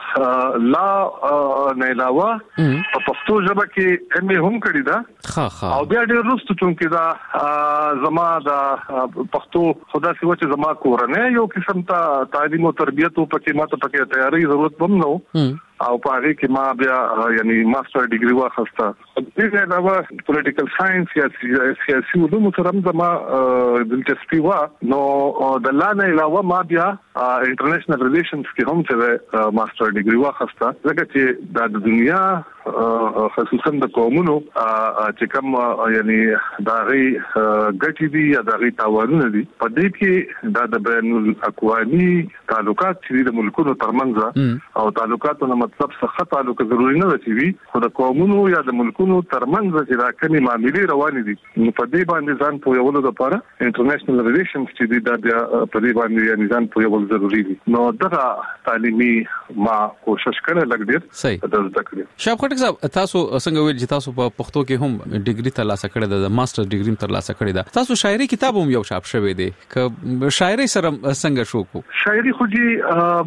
لا نه علاوه په پښتو ژبه کې ام هم کړی دا او بیا ډېر وروسته چې دا زما د پښتو خدا سي وچه زما کورنۍ یو قسم ته تعلیم او تربیت او پکې ماته پکې تیاری ضرورت هم نو او په هغه کې ما بیا یعنی ماستر ډیګري واخسته. دغه علاوه پولیټیکل ساينس یا سیاسي علوم سره زما دلچسپي و نو د لاندې علاوه ما بیا انټرنیشنل ریلیشنز کې هم چې ماستر ډیګري واخسته ځکه چې د دنیا خصوصا د قومونو چې کوم یعنی دا غي ګټي دي یا دا غي تاوانونه دي په دې کې د بین الاقوامي تعلقات چې د ملکونو ترمنځ او تعلقاتونه مطلب څه تعلق ضروري نه دی خو د قومونو یا د ملکونو ترمنځ چې راکني معاملې روانې دي نو په دې باندې ځان پوهولو لپاره انټرنیشنل ریلیشنز چې دي دا بیا په دې باندې ځان پوهول ضروري دي. نو دغه تعلیمي ما کوشش کړې لګ ډیر د زده کړې. شاب خټک صاحب تاسو څنګه ویل چې تاسو په پښتو کې هم ډیګري ترلاسه کړې ده ماستر ډیګري ترلاسه کړې ده تاسو شاعري کتاب هم یو چاپ شوی دی ک شاعري سره څنګه شو کو؟ شاعري خو دي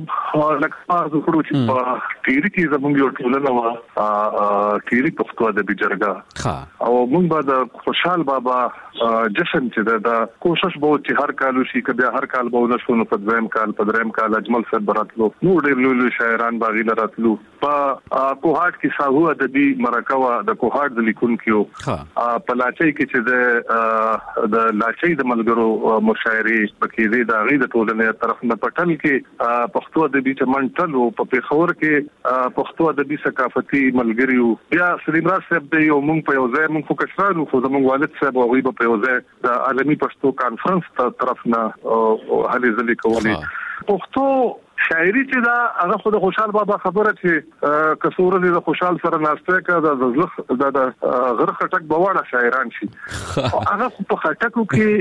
لکه تاسو کړو چې په تیری کې زموږ یو ټولنه وا تیری پښتو ادبي جرګه او موږ به د خوشحال بابا جشن چې دا کوشش به چې هر کال شي کبه هر کال به ونشو نو په دویم کال په دریم کال اجمل صاحب براتلو نو ډېر لوی شاعران باغی لراتلو په کوهاټ کې ساهو ادبي مرکه د کوهاټ د لیکونکو په لاچي کې چې د لاچي د ملګرو مشاعري پکې دي د غي د ټولنې طرف نه پټل کې پښتو ادبي چمنټل او په پیښور کې پښتو ادبي ثقافتي ملګریو بیا سلیم راز صاحب دی او موږ په یو ځای موږ خو کشرانو خو زموږ والد صاحب او غیب په یو ځای د عالمي پښتو کانفرنس طرف نه هلي ځلې کولې. پښتو شاعري چې دا هغه خو د خوشحال بابا خبره چې کسوره د خوشحال سره ناشته کړه د غر خټک بواړه شاعران شي او هغه په خټکو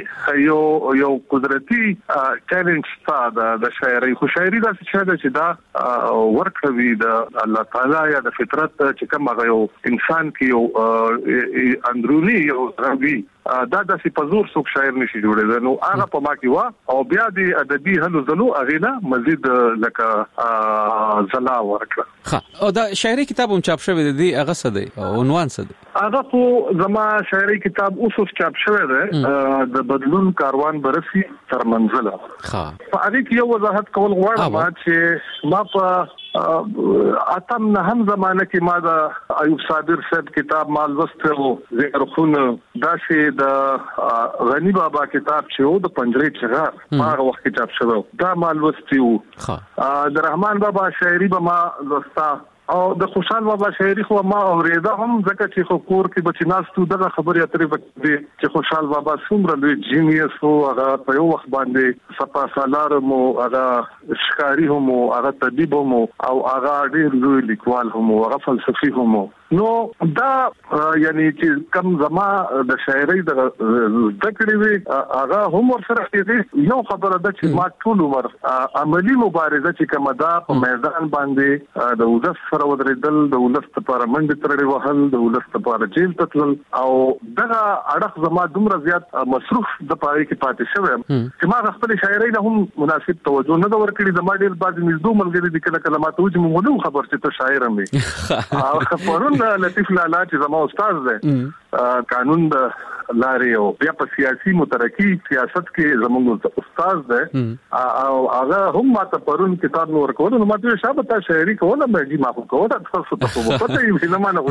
کې یو قدرتي ټالنت ساده د شاعري خو شاعري دا چې دا ورکوي د الله تعالی یا د فطرت چې کوم هغه یو انسان کې یو اندرونی یو غوي دا د سپزور څوک شاعر نشي جوړېدل نو هغه په ما کې وا او بیا د ادبي هلو زلو اغینا مزید لکه زلا ورکړه. او دا شاعري کتاب هم چاپ شوی دی هغه څه دی عنوان څه دی؟ هغه خو زما شاعري کتاب اوس چاپ شوی دی د بدلون کاروان برسي تر منزله. په هغه کې یو وضاحت کول غواړم چې ما په اتم نه هم زمانه کې ما د ایوب صابر صاحب کتاب مال وسته ذکر خون دا چې د غنی بابا کتاب چې و د پنځري چغار هغه وخت چاپ شوی دا مال وسته د رحمان بابا شاعري به ما لستا او د خوشحال بابا شاعري خو ما اوریدا هم ځکه چې خو کور کې بچیناستو دغه خبرې اترې وکړي چې خوشحال بابا څومره لوی جینیس وو هغه په یو وخت باندې صفا سالار مو هغه شکاری هم هغه طبيب هم او هغه ډېر لوی لیکوال هم هغه فلسفي هم نو دا یعنی چې کم زما د شاعري د ذکرې وی هغه هم ورسره کېږي یو خبره ده چې ما ټول عمر عملی مبارزه چې کومه ده په میدان باندې د ولس سره ودرېدل د ولس لپاره منډه ترړې وهل د ولس لپاره جیل تتل او دغه اړه زما دومره زیات مصروف د پاره کې پاتې شوم چې ما خپل شاعري له هم مناسب توجه نه ورکړي زما ډېر بعض نږدې ملګري د کله کلمات او چې موږ نو خبر چې ته شاعر مې او پرون لطیف لالا چې زما استاد دی قانون د لارې او بیا په سیاسي مترقي سیاست کې زموږ استاد دی او هغه هم ماته پرون کتاب نور کول نو ماته شابه تا شاعري کوله مې ما خو کوله تاسو ته په پته یې نه ما نه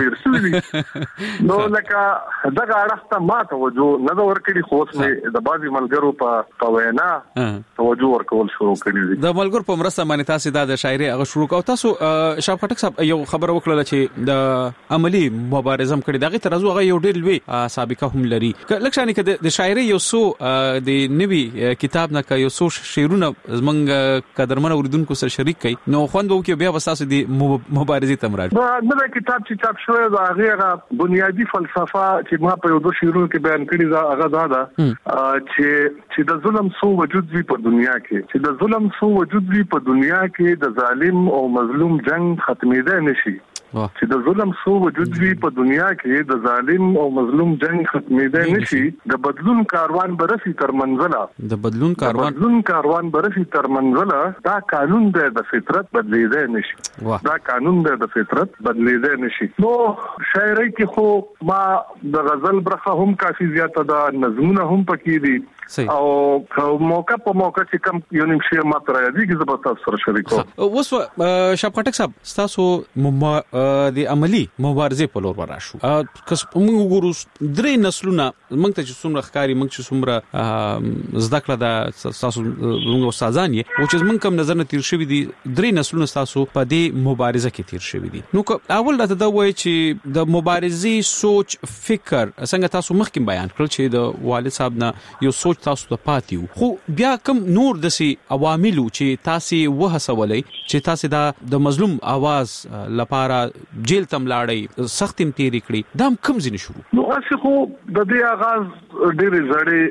ویرسوي نو لکه دغه اړه ما توجه نه ورکړي خو مې د بازي ملګرو په وینا توجه ورکول شروع کړی دي د ملګرو په مرسته باندې تاسو د شاعري هغه شروع کاوه تاسو شاب خټک صاحب یو خبر وکړه چې د عملی مبارزه کړې دغه ترازو هغه یو ډېر ډېر لوی سابقه هم لري. لکه شانې د شاعري یو څو د نوي کتاب نه یو څو شعرونه زمونږ قدرمن اوریدونکو سره شریک کړي نو خوند وکي بیا وساسو د مبارزې تمراد. دا کتاب چې چاپ شوی دا هغه بنیادی فلسفه چې ما په یو دوه شعرونو کې بیان کړی دا هغه دا چې د ظلم سو وجود وی په دنیا کې چې د ظلم سو وجود وی په دنیا کې د ظالم او مظلوم جنگ ختمېده نشي. چې د ظلم سو وجود وی په دنیا کې د ظالم او مظلوم جنگ ختمېده نشي. د بدلون کاروان برسي تر منزله د بدلون کاروان برسي تر منزله. دا قانون دی د فطرت بدلیدای نشي. دا قانون دی د فطرت بدلیدای نشي. نو شاعري کې خو ما د غزل برخه هم کافي زیاته ده, نظمونه هم پکې دي او موقع په موقع چې کم یو نیم شی ماته راځي چې زه تاسو سره شریکوم. اوس شاب خټک صاحب تاسو د عملی مبارزې په لور وراشو. موږ وګورو درې نسلونه موږ ته چې څومره ښکاری موږ چې څومره زده کړه ده تاسو موږ استادان یې او چې موږ کوم نظر نه تیر شوی دي درې نسلونه تاسو په دې مبارزه کې تیر شوی دي. نو اول راته دا وایي چې د مبارزې سوچ فکر څنګه تاسو مخکې بیان کړل چې د والد صاحب نه یو سوچ تاسو ته پاتیو خو بیا کوم نور دسي عوامل چې تاسو وهڅولې چې تاسو د مظلوم आवाज لپاره جیل تم لاړی سخت تیری کړی دا کوم ځین شروع. نو اسی خو د دې آغاز ډېر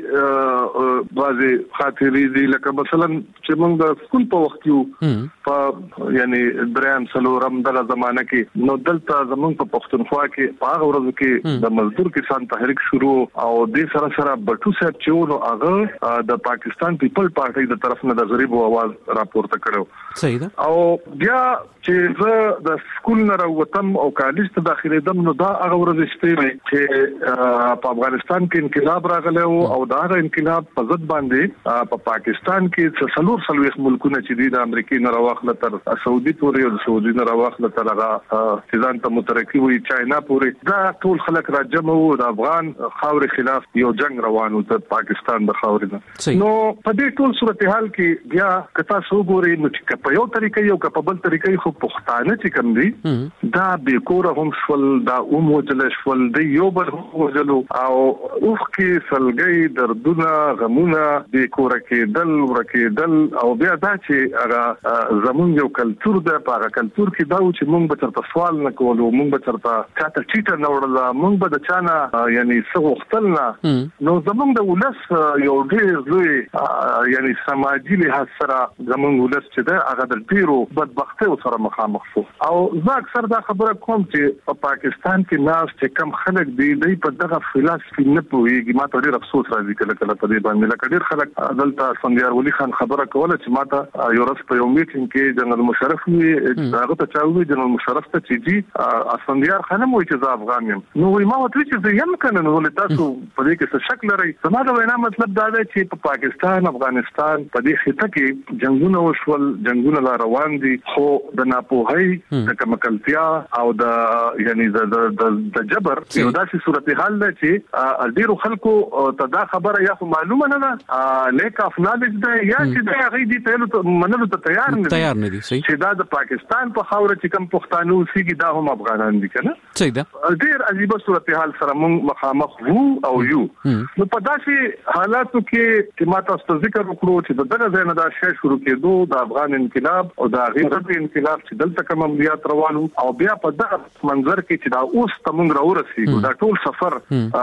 زړې بازي خاطرې دي لکه مثلا چې موږ د سکول په وخت کې په یعنی دریم سلورم دغه زمانہ کې نو دلته زموږ په پښتونخوا کې په هغه ورځ کې د مزدور کسان تحریک شروع او د سره بټو صاحب چې نو هغه د پاکستان پیپل پارټي د طرف نه د غریبو आवाज راپورته کړو. صحیح ده. او بیا چې زه د سکول نه راوتم او کالج ته داخليدم نو دا هغه ورځ شته چې په افغانستان کې انقلاب راغلی او دا انقلاب په ضد باندې په پاکستان کې څلور ملکونه چې دي د امریکای نه راوخله تر سعودي پورې او د سعودي نه راوخله تر هغه ځان ته مترقي وي چاینا پورې دا ټول خلک راجمع وو د افغان خاور خلاف یو جنگ روان و تر پاکستان د خاورې. نو په دې ټول صورتحال کې بیا کتا سو ګوري نو چې په یو طریقې یو په بل طریقې خو پښتانه چې کوم دي دا به کور هم شول دا وموجل شول د یو بل وجلو او اوخ کې سلګي دردونه غمونه د کور کې دل ورکه دل او بیا دا چې هغه زمون یو کلچر د هغه کلچر کې دا چې مونږ به تر سوال نه کولو مونږ به تر چاته چیټه نه وړل مونږ به د چانه یعنی څه وختلنا نو زمون د ولس یو ډېر لوی یعنی سماجی لحاظ سره زمون ولس چې دا هغه د پیرو بدبختی سره مخامخ شو او زه اکثر دا خبره کوم چې په پاکستان کې ناس چې کم خلک دی په دغه فلسفي نه پوهیږي ما ته ډېر افسوس راځي کله په دې باندې لکه ډېر خلک دلته سندیار ولی خان خبره کوله چې ما ته یو ورځ په یو میټینګ کې جنرال مشرف هغه ته چاوي جنرال مشرف ته چې جی سندیار خانم وایي چې زه افغان یم نو ما ورته چې زه یم کنه نو تاسو په دې کې څه شک لرئ زما د وینا مطلب دا دی چې په پاکستان افغانستان په دې خطه کې جنگونه وشول جنگونه لا روان دي خو د ناپوهۍ د کمکلتیا او د یعنی د جبر یو داسې صورتحال ده چې ډیرو خلکو ته دا خبره یا معلومه نه ده لیک اف نالج ده یا چې دا غي دي ته منلو ته تیار نه دي چې دا د پاکستان په خاور چې کم پښتانه اوسېږي دا هم افغانان دي کنه صحیح ده ډیر عجیب صورتحال سره موږ مخامخ وو او یو نو په داسې حالاتو کې چې ما تاسو ذکر وکړو چې دغه ځای نه دا شی شروع کېدو د افغان انقلاب او د غیرت انقلاب چې دلته کوم عملیات روانو او بیا په دغه منظر کې چې دا اوس تمنګ راورسېږو دا ټول سفر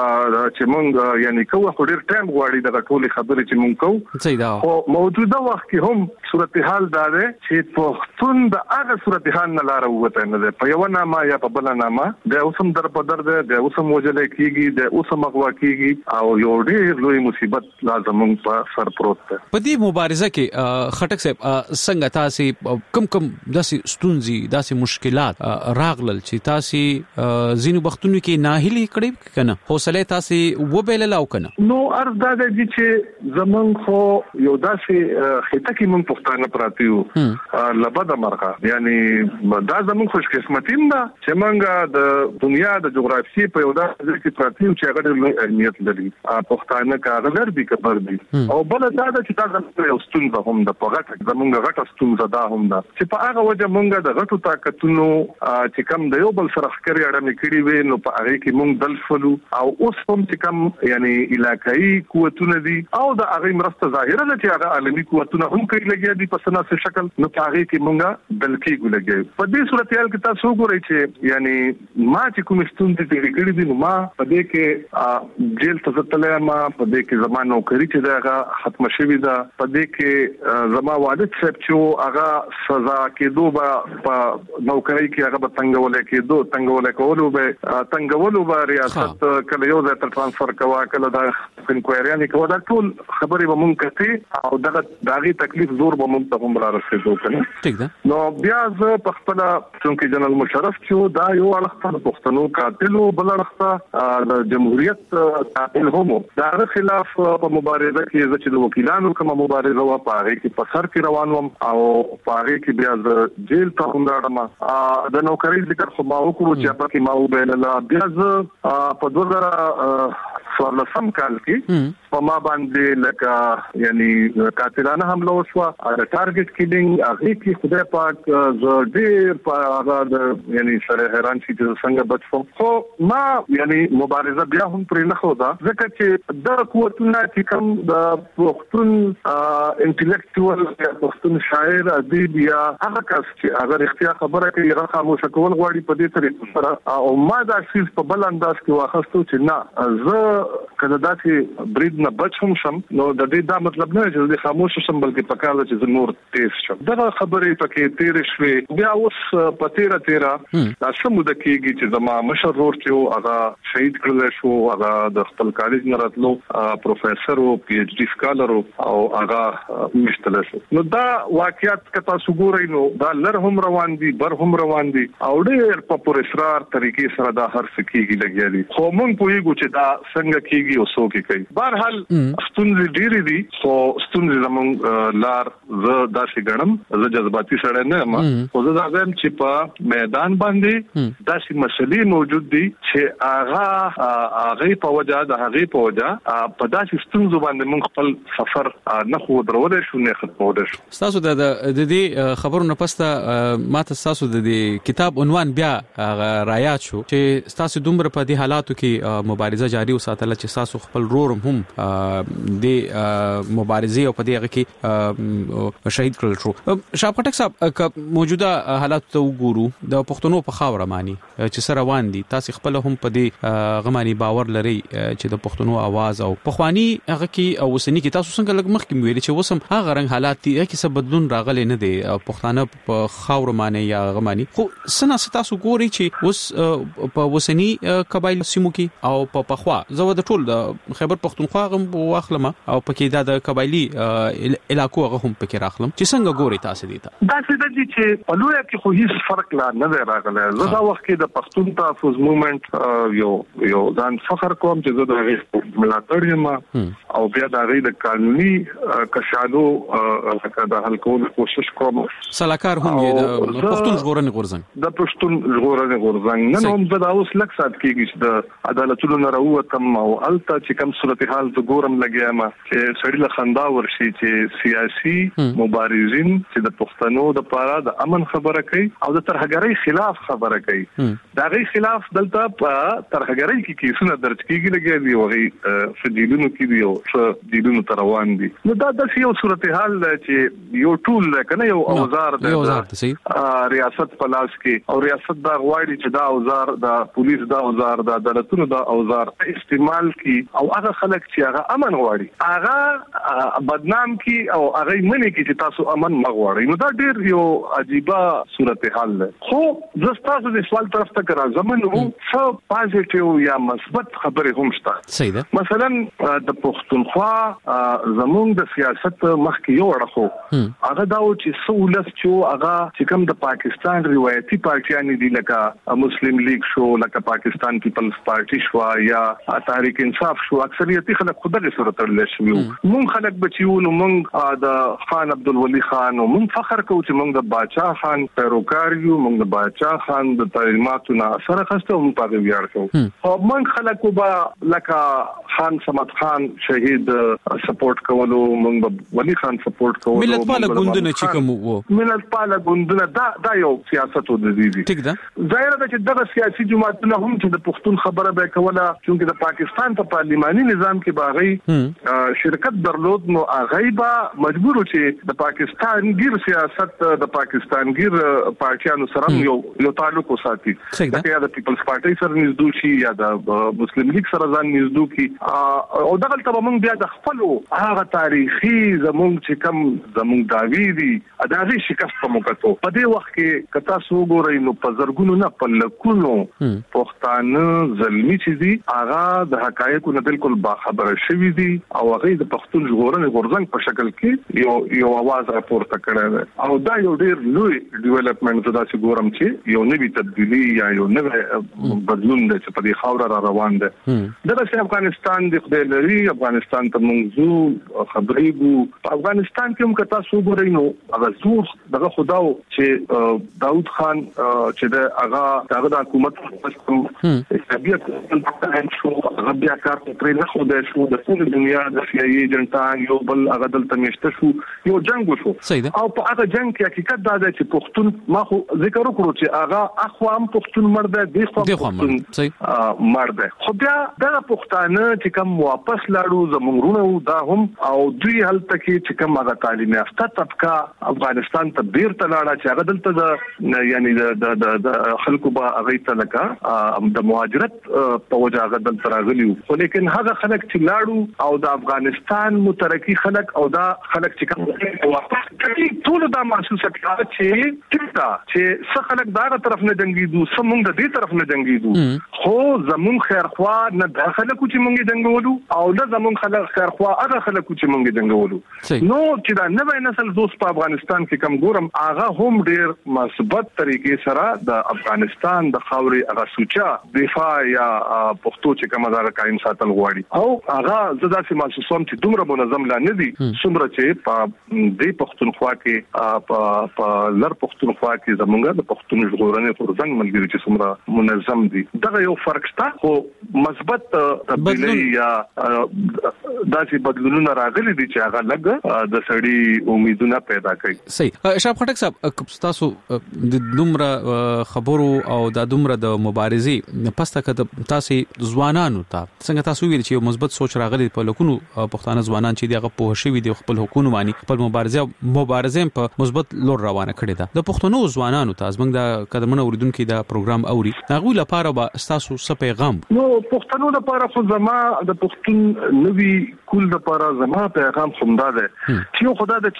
چې موږ یعنی کوه خو ډیر ټایم غواړي دغه ټول خبرې چې موږ کوو صحیح ده او موجوده وخت کې هم صورتحال دا ده چې پښتون د هغه صورتحال نه لار وته نه ده په یو نامه یا په بل نامه د اوسم در په در ده د اوسم وجل کېږي د اوسم مغوا کېږي او یو ډیر لوی مصیبت لازم په سر پروت ده. په دې مبارزه کې خټک صاحب څنګه تاسو کم داسې ستونزې داسې مشکلات راغلل چې تاسو زینو بختونو کې ناهیلي کړی کنه حوصله تاسو وبېل لاو کنه نو اردا د چې زمون خو یو داسې خطه کې مون پښتانه پراته یو لبد مرغه یعنی دا زموږ خوش قسمتیم ده چې موږ د دنیا د جغرافیې په یو داسې کې پراتیو چې هغه د اهمیت لري پښتانه کاغذر دي کبر دي او بل دا چې تاسو یو ستونزه هم د پغټ زموږ غټه ستونزه دا هم ده چې په هغه وجه موږ د غټو طاقتونو چې کم د یو بل سره ښکری اړه نکړي وي نو په هغه کې موږ دل فلو او اوس هم چې کم یعنی علاقائی قوتونه دي او د هغه مرسته ظاهره ده چې هغه عالمي قوتونه هم کوي لګي دي په سنا څه شکل نو په هغه کې موږ دل کې ګلګي په دې صورتحال کې تاسو وګورئ چې یعنی ما چې کوم ستونزې تیرې کړې دي نو ما په دې کې جیل ته ځتلې ما په دې کې زمانو کړی چې دا ختم شوی دا په دې کې زما والد صاحب چې هغه سزا کېدو په نوکری کې هغه تنګول کېدو تنګولو به ریاست کله یو ځای ته ترانسفر کوا کله دا انکوایریانه کوا دا ټول خبرې به مونږ کوي او دغه تکلیف زور به مونږ ته هم را رسیدو کنه ٹھیک ده نو بیا زه په خپل څنګه جنرال مشرف چې دا یو الخته پښتنو قاتلو بلړخته د جمهوریت قاتل هم دا خلاف په مبارزه کې چې د وکیلانو کومه مبارزه وا پاره کې په سر کې روان وم او پاره کې بیا د جیل ته هم راځم د نوکری ذکر خو ما وکړو چې په کې ما وبیل الله بیا زه په 2014 کال کې په ما باندې لکه یعنی قاتلانه حمله وشوه د ټارګټ کیلینګ هغه کې خدای پاک ز ډېر په هغه یعنی سره حیران شي چې څنګه بچو خو ما یعنی مبارزه بیا هم پرې نه خو دا ځکه چې د قوتونه چې کوم د پښتون انټلیکچوال پښتون شاعر ادیب یا هغه کس چې هغه اختیار خبره کوي هغه خاموش کول غواړي په دې طریقه سره او ما دا شیز په بل انداز کې واخستو چې نه زه کله دا چې برید نه بچم شم نو د دې دا مطلب نه چې زه خاموش شم بلکې پکار ده چې زه نور تیز شم دا خبرې پکې تیر شوي بیا اوس په تیرا دا سمو د کېږي چې زما مشر ورور چې هغه شهید کړل شو هغه د خپل کالج نه راتلو پروفیسور او پی ایچ ډي سکالر او هغه مشتل شو نو دا واقعیت کته سګورې نو دا لر هم روان دي بر هم روان دي او ډېر په پر اصرار طریقې سره دا هر څه کېږي لګیا دي خو مونږ پوهیږو چې دا څنګه کېږي او څو کې کوي بهرحال ستونزې ډېرې دي خو ستونزې زموږ لار زه داسې ګڼم زه جذباتي سره نه یم خو زه دا وایم چې په میدان باندې داسې مسلې موجود دي چې هغه په وجه د هغه په وجه په داسې ستونزو باندې موږ خپل سفر نه خو درولې شو نه ختمولې شو تاسو د دې خبرونو پسته ماته تاسو د کتاب عنوان بیا رایات شو چې تاسو دومره په دې حالاتو کې مبارزه جاری وساتله چې تاسو خپل رورم هم د مبارزه او په دې هغه کې شهید کړل شو شاه پټک صاحب موجوده حالات ته وګورو د پښتنو په خاور مانی چې سره روان دي تاسو خپل هم په دې غمانی باور لري چې د پښتنو आवाज او پخوانی هغه کې او وسنی کې تاسو څنګه لګ مخ کې ویل چې وسم هغه رنګ حالات دي چې څه بدلون راغلي نه دي پښتانه په خاور مانی یا غمانی خو سنا تاسو ګوري چې اوس په وسنی قبایل سیمو کې او په پخوا زو د ټول د خیبر پختونخوا غم واخلم او پکې د قبایلی علاقو غو هم پکې راخلم چې څنګه ګوري تاسو دي ته دا څه دي چې په لوی کې خو هیڅ فرق لا نه راغلی زه دا وخت کې د پښتون تحفظ موومېنټ یو ځان فخر کوم چې زه د هغې ملاتړ یم او بیا د هغې د قانوني کشالو د حل کولو کوشش کوم سلاکار هم یې د پښتون ژغورنې غورځنګ د پښتون ژغورنې غورځنګ نن هم دا اوس لږ سات کېږي چې د عدالتونو نه راووتم او الته چې کوم صورتحال زه ګورم لګیام چې سړی له خندا ورشي چې سیاسي مبارزین چې د پښتنو د پاره د امن خبره کوي او د ترهګرۍ خلاف خبره کوي دا غي خلاف دلته په ترهګرۍ کې کیسونه درج کیږي لګي وغي فدیلونو کې دی او فدیلونو تروان دي نو دا د یو صورتحال چې یو ټول کنه یو اوزار د ریاست پلاس کې او ریاست دا غواړي چې دا اوزار د پولیس دا اوزار د عدالتونو دا اوزار استعمال کی او هغه خلک چې هغه امن غواړي هغه بدنام کی او هغه منی کی چې تاسو امن مغواړئ نو دا ډیر یو عجیبه صورتحال ده خو زستاسو د سوال طرف ته راځم نو څو پازیټیو یا مثبت خبرې هم شته صحیح ده مثلا د پښتونخوا زموږ د سیاست مخکې یو اړخو هغه دا و چې سہولت چې هغه چې کوم د پاکستان روایتي پارټیان دي لکه مسلم لیگ شو لکه پاکستان پیپلز پارټي شو یا تحریک انصاف شو اکثریتي خلک خلک خدای سره تړل شي مونږ خلک بچیو نو مونږ د خان عبد الولي خان او مونږ فخر کوو چې مونږ د باچا خان پیروکار یو مونږ د باچا خان د تعلیماتو نه سره خسته مونږ په ویاړ کوو او مونږ خلک به لکه خان صمد خان شهید سپورټ کولو مونږ ولی خان سپورټ کولو ملت پاله ګوندونه چې کوم وو ملت پاله ګوندونه دا یو سیاست و د دې ټیک ده ظاهر ده چې دغه سیاسي جماعتونه هم چې د پښتون خبره به کوله چې د پاکستان په پارلماني نظام کې باغی شرکت درلود نو هغه به مجبور چې د پاکستان ګیر سیاست د پاکستان ګیر پارټیانو سره یو تعلق وساتي چې د پیپلز پارټي سره نږدې شي یا د مسلم لیگ سره ځان نږدې کی او دغه ته موږ بیا د خپل هغه تاریخي زموږ چې کوم زموږ داوی دي اداري شکست په موکتو په دې وخت کې کتا سو ګورې نو په زرګونو نه په لکونو پښتانه زلمی چې دي هغه د حقایقو نه بالکل باخبره شوی دي او هغه د پښتون ژغورنې غورځنګ په شکل کې یو आवाज راپورته کړی او دا یو ډیر لوی ډیولپمنٹ زدا چې ګورم چې یو نوې تبدیلی یا یو نوې بدلون د چې په دې خاور را روان ده دغه چې افغانستان د خدای لري افغانستان ته موضوع خبرې وو افغانستان کې هم کتا سو ګورې نو هغه زور دغه خداو چې داود خان چې دغه د حکومت طبيعت شو غبیا کار پرې نه خو د شو د ټول دنیا د سیاسي جنټان یو بل هغه دلته مشته شو یو جنگ شو او په هغه جنگ کې حقیقت دا ده چې پښتون ما خو ذکر وکړو چې هغه اخوام پښتون مرد دی خو پښتون مرد خو بیا دا پښتانه چې کوم واپس لاړو زمونږونه دا هم او دوی هلته کې چې کوم هغه تعلیم یافته طبقه افغانستان ته بیرته لاړه چې هغه دلته د یعنی د خلکو به هغه ته لکه د مهاجرت په وجه هغه دلته راغلي خو لیکن هغه خلک چې لاړو او د افغانستان مترقي خلک او دا خلک چې کوم واپس ټول دا محسوسه کړه چې ټیکا چې څه خلک داغه طرف نه جنگیدو سمون د دې طرف نه جنگیدو خو زمون خیرخوا نه داخله کو چې مونږ جنگولو او نه زمون خلک خیرخوا هغه خلک چې مونږ جنگولو نو چې دا نوې نسل دوست په افغانستان کې کم ګورم هغه هم ډیر مثبت طریقې سره د افغانستان د خاورې هغه سوچا دفاع یا پښتو چې کومه دا قائم ساتل غواړي او هغه زدا سي محسوسوم چې دومره منظم لا نه دي څومره چې په دې پښتونخوا کې په لر پښتونخوا کې زمونږ د پښتون ژغورنې غورځنګ ملګری چې څومره منظم دي دغه یو فرق شته خو مثبت تبدیلی یا داسې بدلونونه راغلي دي چې هغه لګ د سړي امیدونه پیدا کوي صحیح شاب خټک صاحب تاسو د دومره خبرو او د دومره د مبارزې پسته کده تاسو ځوانانو ته څنګه تاسو ویل چې یو مثبت سوچ راغلی په لکونو پښتانه ځوانان چې دغه په شوی دی خپل حکومت باندې خپل مبارزه په مثبت لور روانه کړې ده د پښتنو ځوانانو ته زمنګ د قدمونو اوریدونکو د پروګرام اوري هغه لپاره به تاسو څه پیغام نو پښتنو لپاره خو زما د پښتون نوي کول لپاره زما پیغام څنګه ده چې خدای د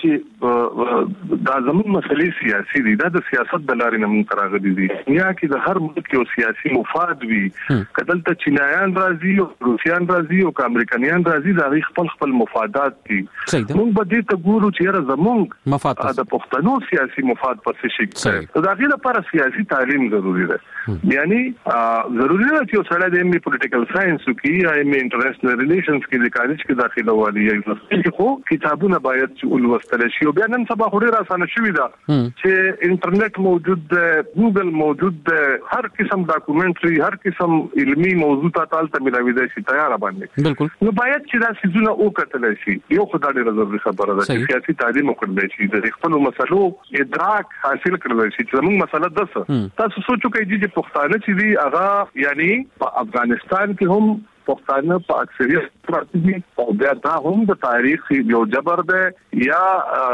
چې دا زموږ مسلې سیاسي دي دا د سیاست د لارې نه مونږ راغلي دي یا کې د هر ملک یو سیاسي مفاد وي کدلته چینایان راځي او روسیان راځي او امریکایان راځي دا خپل مفادات دي مونږ به دې ته ګورو چې زموږ مفاد د پښتنو سیاسي مفاد پسې شي دا غیر لپاره سیاسي تعلیم ضروری ده یعنی ضروری نه چې سړی د ایم پولیټیکل ساينس کې یا ایم انټرنیشنل ریلیشنز کې د کالج کې داخله والی یا خو کتابونه باید چې ولوستل شي او بیا نن سبا خوري راسانه شوی دا چې انټرنیټ موجود ده ګوګل موجود ده هر قسم ډاکومنټري هر قسم علمي موضوع ته ملاوي دي چې تیار باندې بالکل نو باید چې دا سيزونه او کتل شي یو خدای دې ضروري خبره ده چې سیاسي تعلیم وکړل شي د خپل مسلو ادراک حاصل کړل شي چې موږ مسله ده تاسو سوچو کې چې پښتانه چې دی هغه یعنی په افغانستان کې هم پښتانه په اکثریت پراته دي او بیا دا هم د تاریخ یو جبر ده یا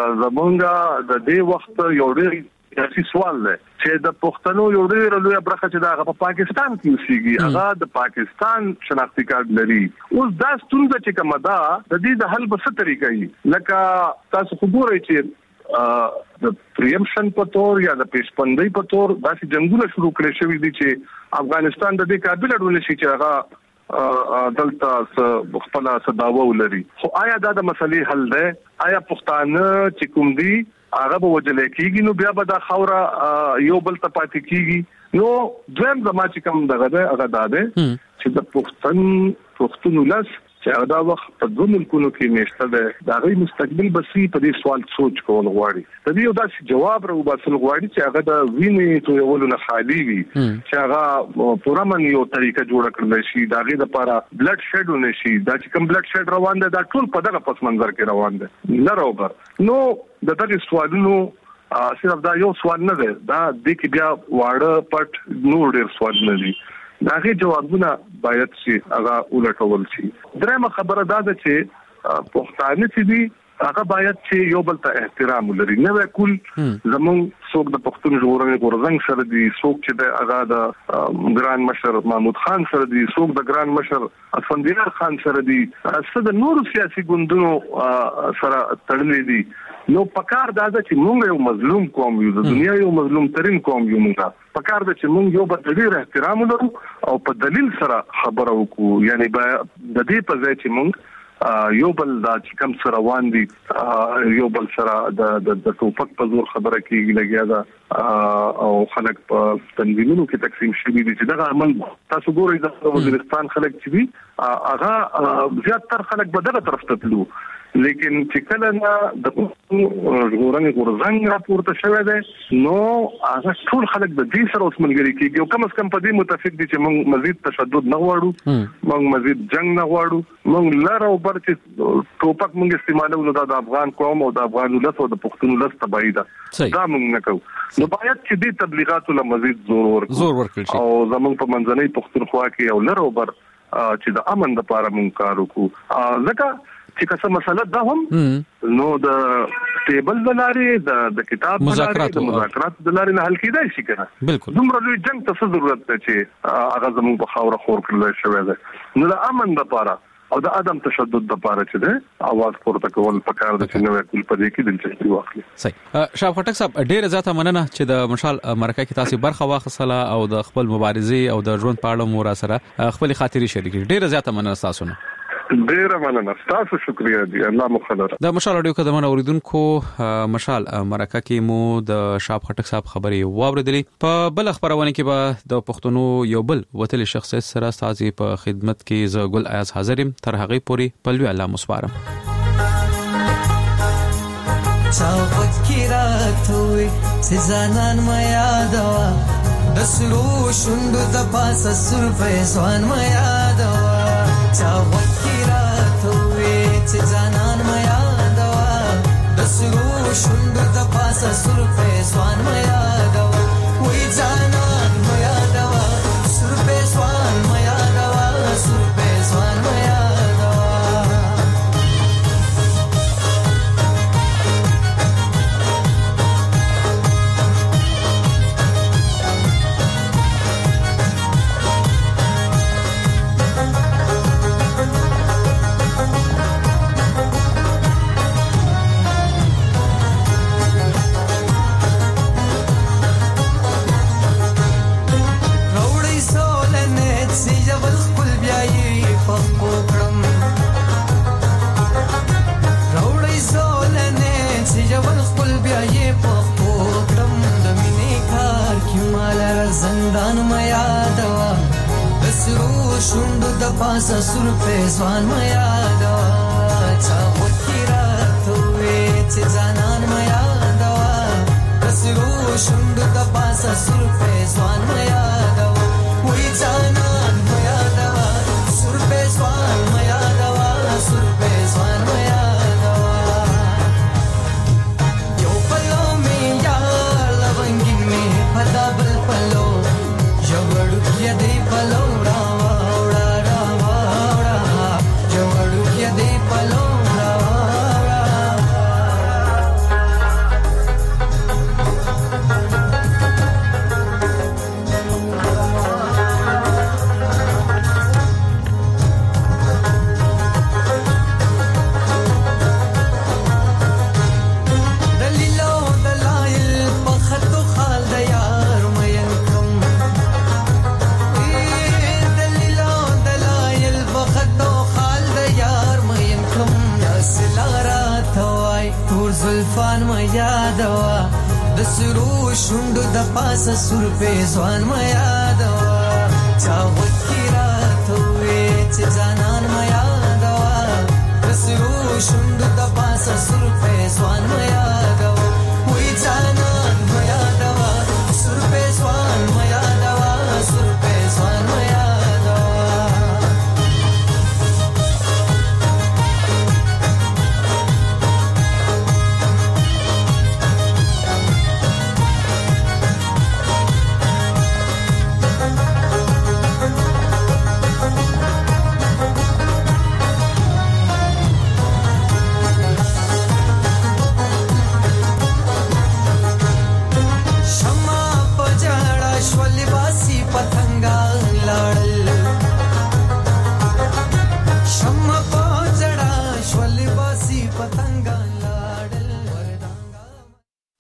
زمونږ د دې وخت یو ډېر سیاسي سوال ده چې د پښتنو یو ډېر لوی برخه چې دا په پاکستان کې اوسېږي هغه د پاکستان شناختی کارت لري اوس دا ستونزه چې کومه ده د دې د حل په څه طریقې لکه تاسو خبرې چې د پریمپشن په تور یا د پیشپندۍ په تور داسې جنگونه شروع کړي شوی دي چې افغانستان د دې قابل ډول شي چې هغه دلته خپل صداوه ولري خو آیا دا د مسلې حل ده آیا پښتانه چې کوم دي هغه به وجل کېږي نو بیا به دا خوره یو بل ته پاتې کېږي نو دویم زما چې کوم دغه ده هغه ده چې د پښتون ولس چې دا وخت په دوه ملکونو کې نشته ده دا غي مستقبل بسي په دې سوال سوچ کول غواړي د دې دا جواب راو باسل غواړي چې هغه د وینې تو یو ولونه خالي وي چې هغه پورامن یو طریقه جوړ کړل شي دا غي د لپاره بلډ شیډ ونشي دا چې کوم بلډ شیډ روان ده دا ټول په دغه پس منظر کې روان ده لروبر نو د دغه سوالونو صرف دا یو سوال نه ده دا د کې بیا واړه پټ نور ډیر سوال نه دي دا غي جوابونه باید شي هغه ولټول شي درېمه خبره دا ده چې پښتانه چې دي هغه باید چې یو بل ته احترام ولري نه وکول زمون څوک د پښتون ژغورنې غورځنګ سره دي څوک چې د هغه د ګران مشر محمود خان سره دي څوک د ګران مشر اسفندیار خان سره دي څه د نورو سیاسي ګوندونو سره تړلې دي نو پکار دا چې موږ یو مظلوم قوم یو د دنیا یو مظلوم ترين قوم یو موږ پکار دا چې موږ یو بل ډیر احترام ولرو او په دلیل سره خبرو وکړو یعنی د دې په ځای چې موږ یو بل دا چې کوم سره روان دي یو بل سره د ټوپک په زور خبره کیږي لګیا دا او خلک په تنظیمونو کې تقسیم شوي دي چې دا عمل تاسو ګورئ د وزیرستان خلک چې دي هغه زیاتره خلک به دغه طرف ته تلو لیکن چې کله نه د ژغورنې غورځنګ راپورته شوی دی نو هغه ټول خلک د دې سره اوس ملګري کېږي او کم از کم په دې متفق دي چې موږ مزید تشدد نه غواړو موږ مزید جنگ نه غواړو موږ لاره او بر چې ټوپک موږ استعمالو د افغان قوم او د افغان ولس او د پښتون ولس تبعی ده دا موږ نه کوو نو باید چې دې تبلیغاتو له مزید زور ورکړي او زموږ په منځنۍ پښتونخوا کې یو لاره او بر چې د امن لپاره موږ کار وکړو ځکه چې څه مسله ده هم نو د ټیبل دلاري د کتاب دلاري د مذاکرات دلاري نه حل کېدای شي کنه دومره لوی جنگ ته ضرورت ده چې هغه زموږ په خاور خور کړل شوی ده نو د امن لپاره او د عدم تشدد لپاره چې ده اواز پورته کول پکار ده چې نو کول پدې کې دلچسپي واخلي صحیح شاه خټک صاحب ډیر زیاته مننه چې د مشال مرکه کې تاسو برخه واخصله او د خپل مبارزې او د ژوند په اړه مو را سره خپل خاطري شریک ډیر زیاته مننه تاسو نه ډیر مننه تاسو شکریا دی الله مخلر د مشال اډیو کدمن اوریدونکو مشال مرکه کې مو د شاه خټک صاحب خبرې واوریدلې په بل خبرونه کې به د پښتونو یو بل وتل شخصیت سره تاسو په خدمت کې ز ګل ایاز حاضرم تر هغه پوري پلوي الله مسپارم چا فکراتوي سزانان ما یادوا د سرو شوند د پاسه سر په ځوان ما یادوا چا فکراتوي سزانان ما یادوا د سرو شوند د پاسه سر په ځوان ما یادوا وې ځانان ما یادوا سر په ځوان ما یادوا سر په ځوان ما یادوا زندان ما یادوا بسرو شوند د پاسه سر په ځوان ما یادوا چا وکړاتوي چې ځانان ما یادوا بسرو شوند د پاسه سر په ځوان ما یادوا وې ځانان ما یادوا سر په ځوان ما یادوا سر په ځوان ما یادوا یو پلو می یا لونګین می پدا بل پلو جوړو کې دی پلو راوړا راوړا جوړو کې دی پلو زلفان ما یادوا د سرو شوند د پاسه سر په ځوان ما یادوا چا وکړاتوي چې ځانان ما یادوا شوند د پاسه سر په ځوان میا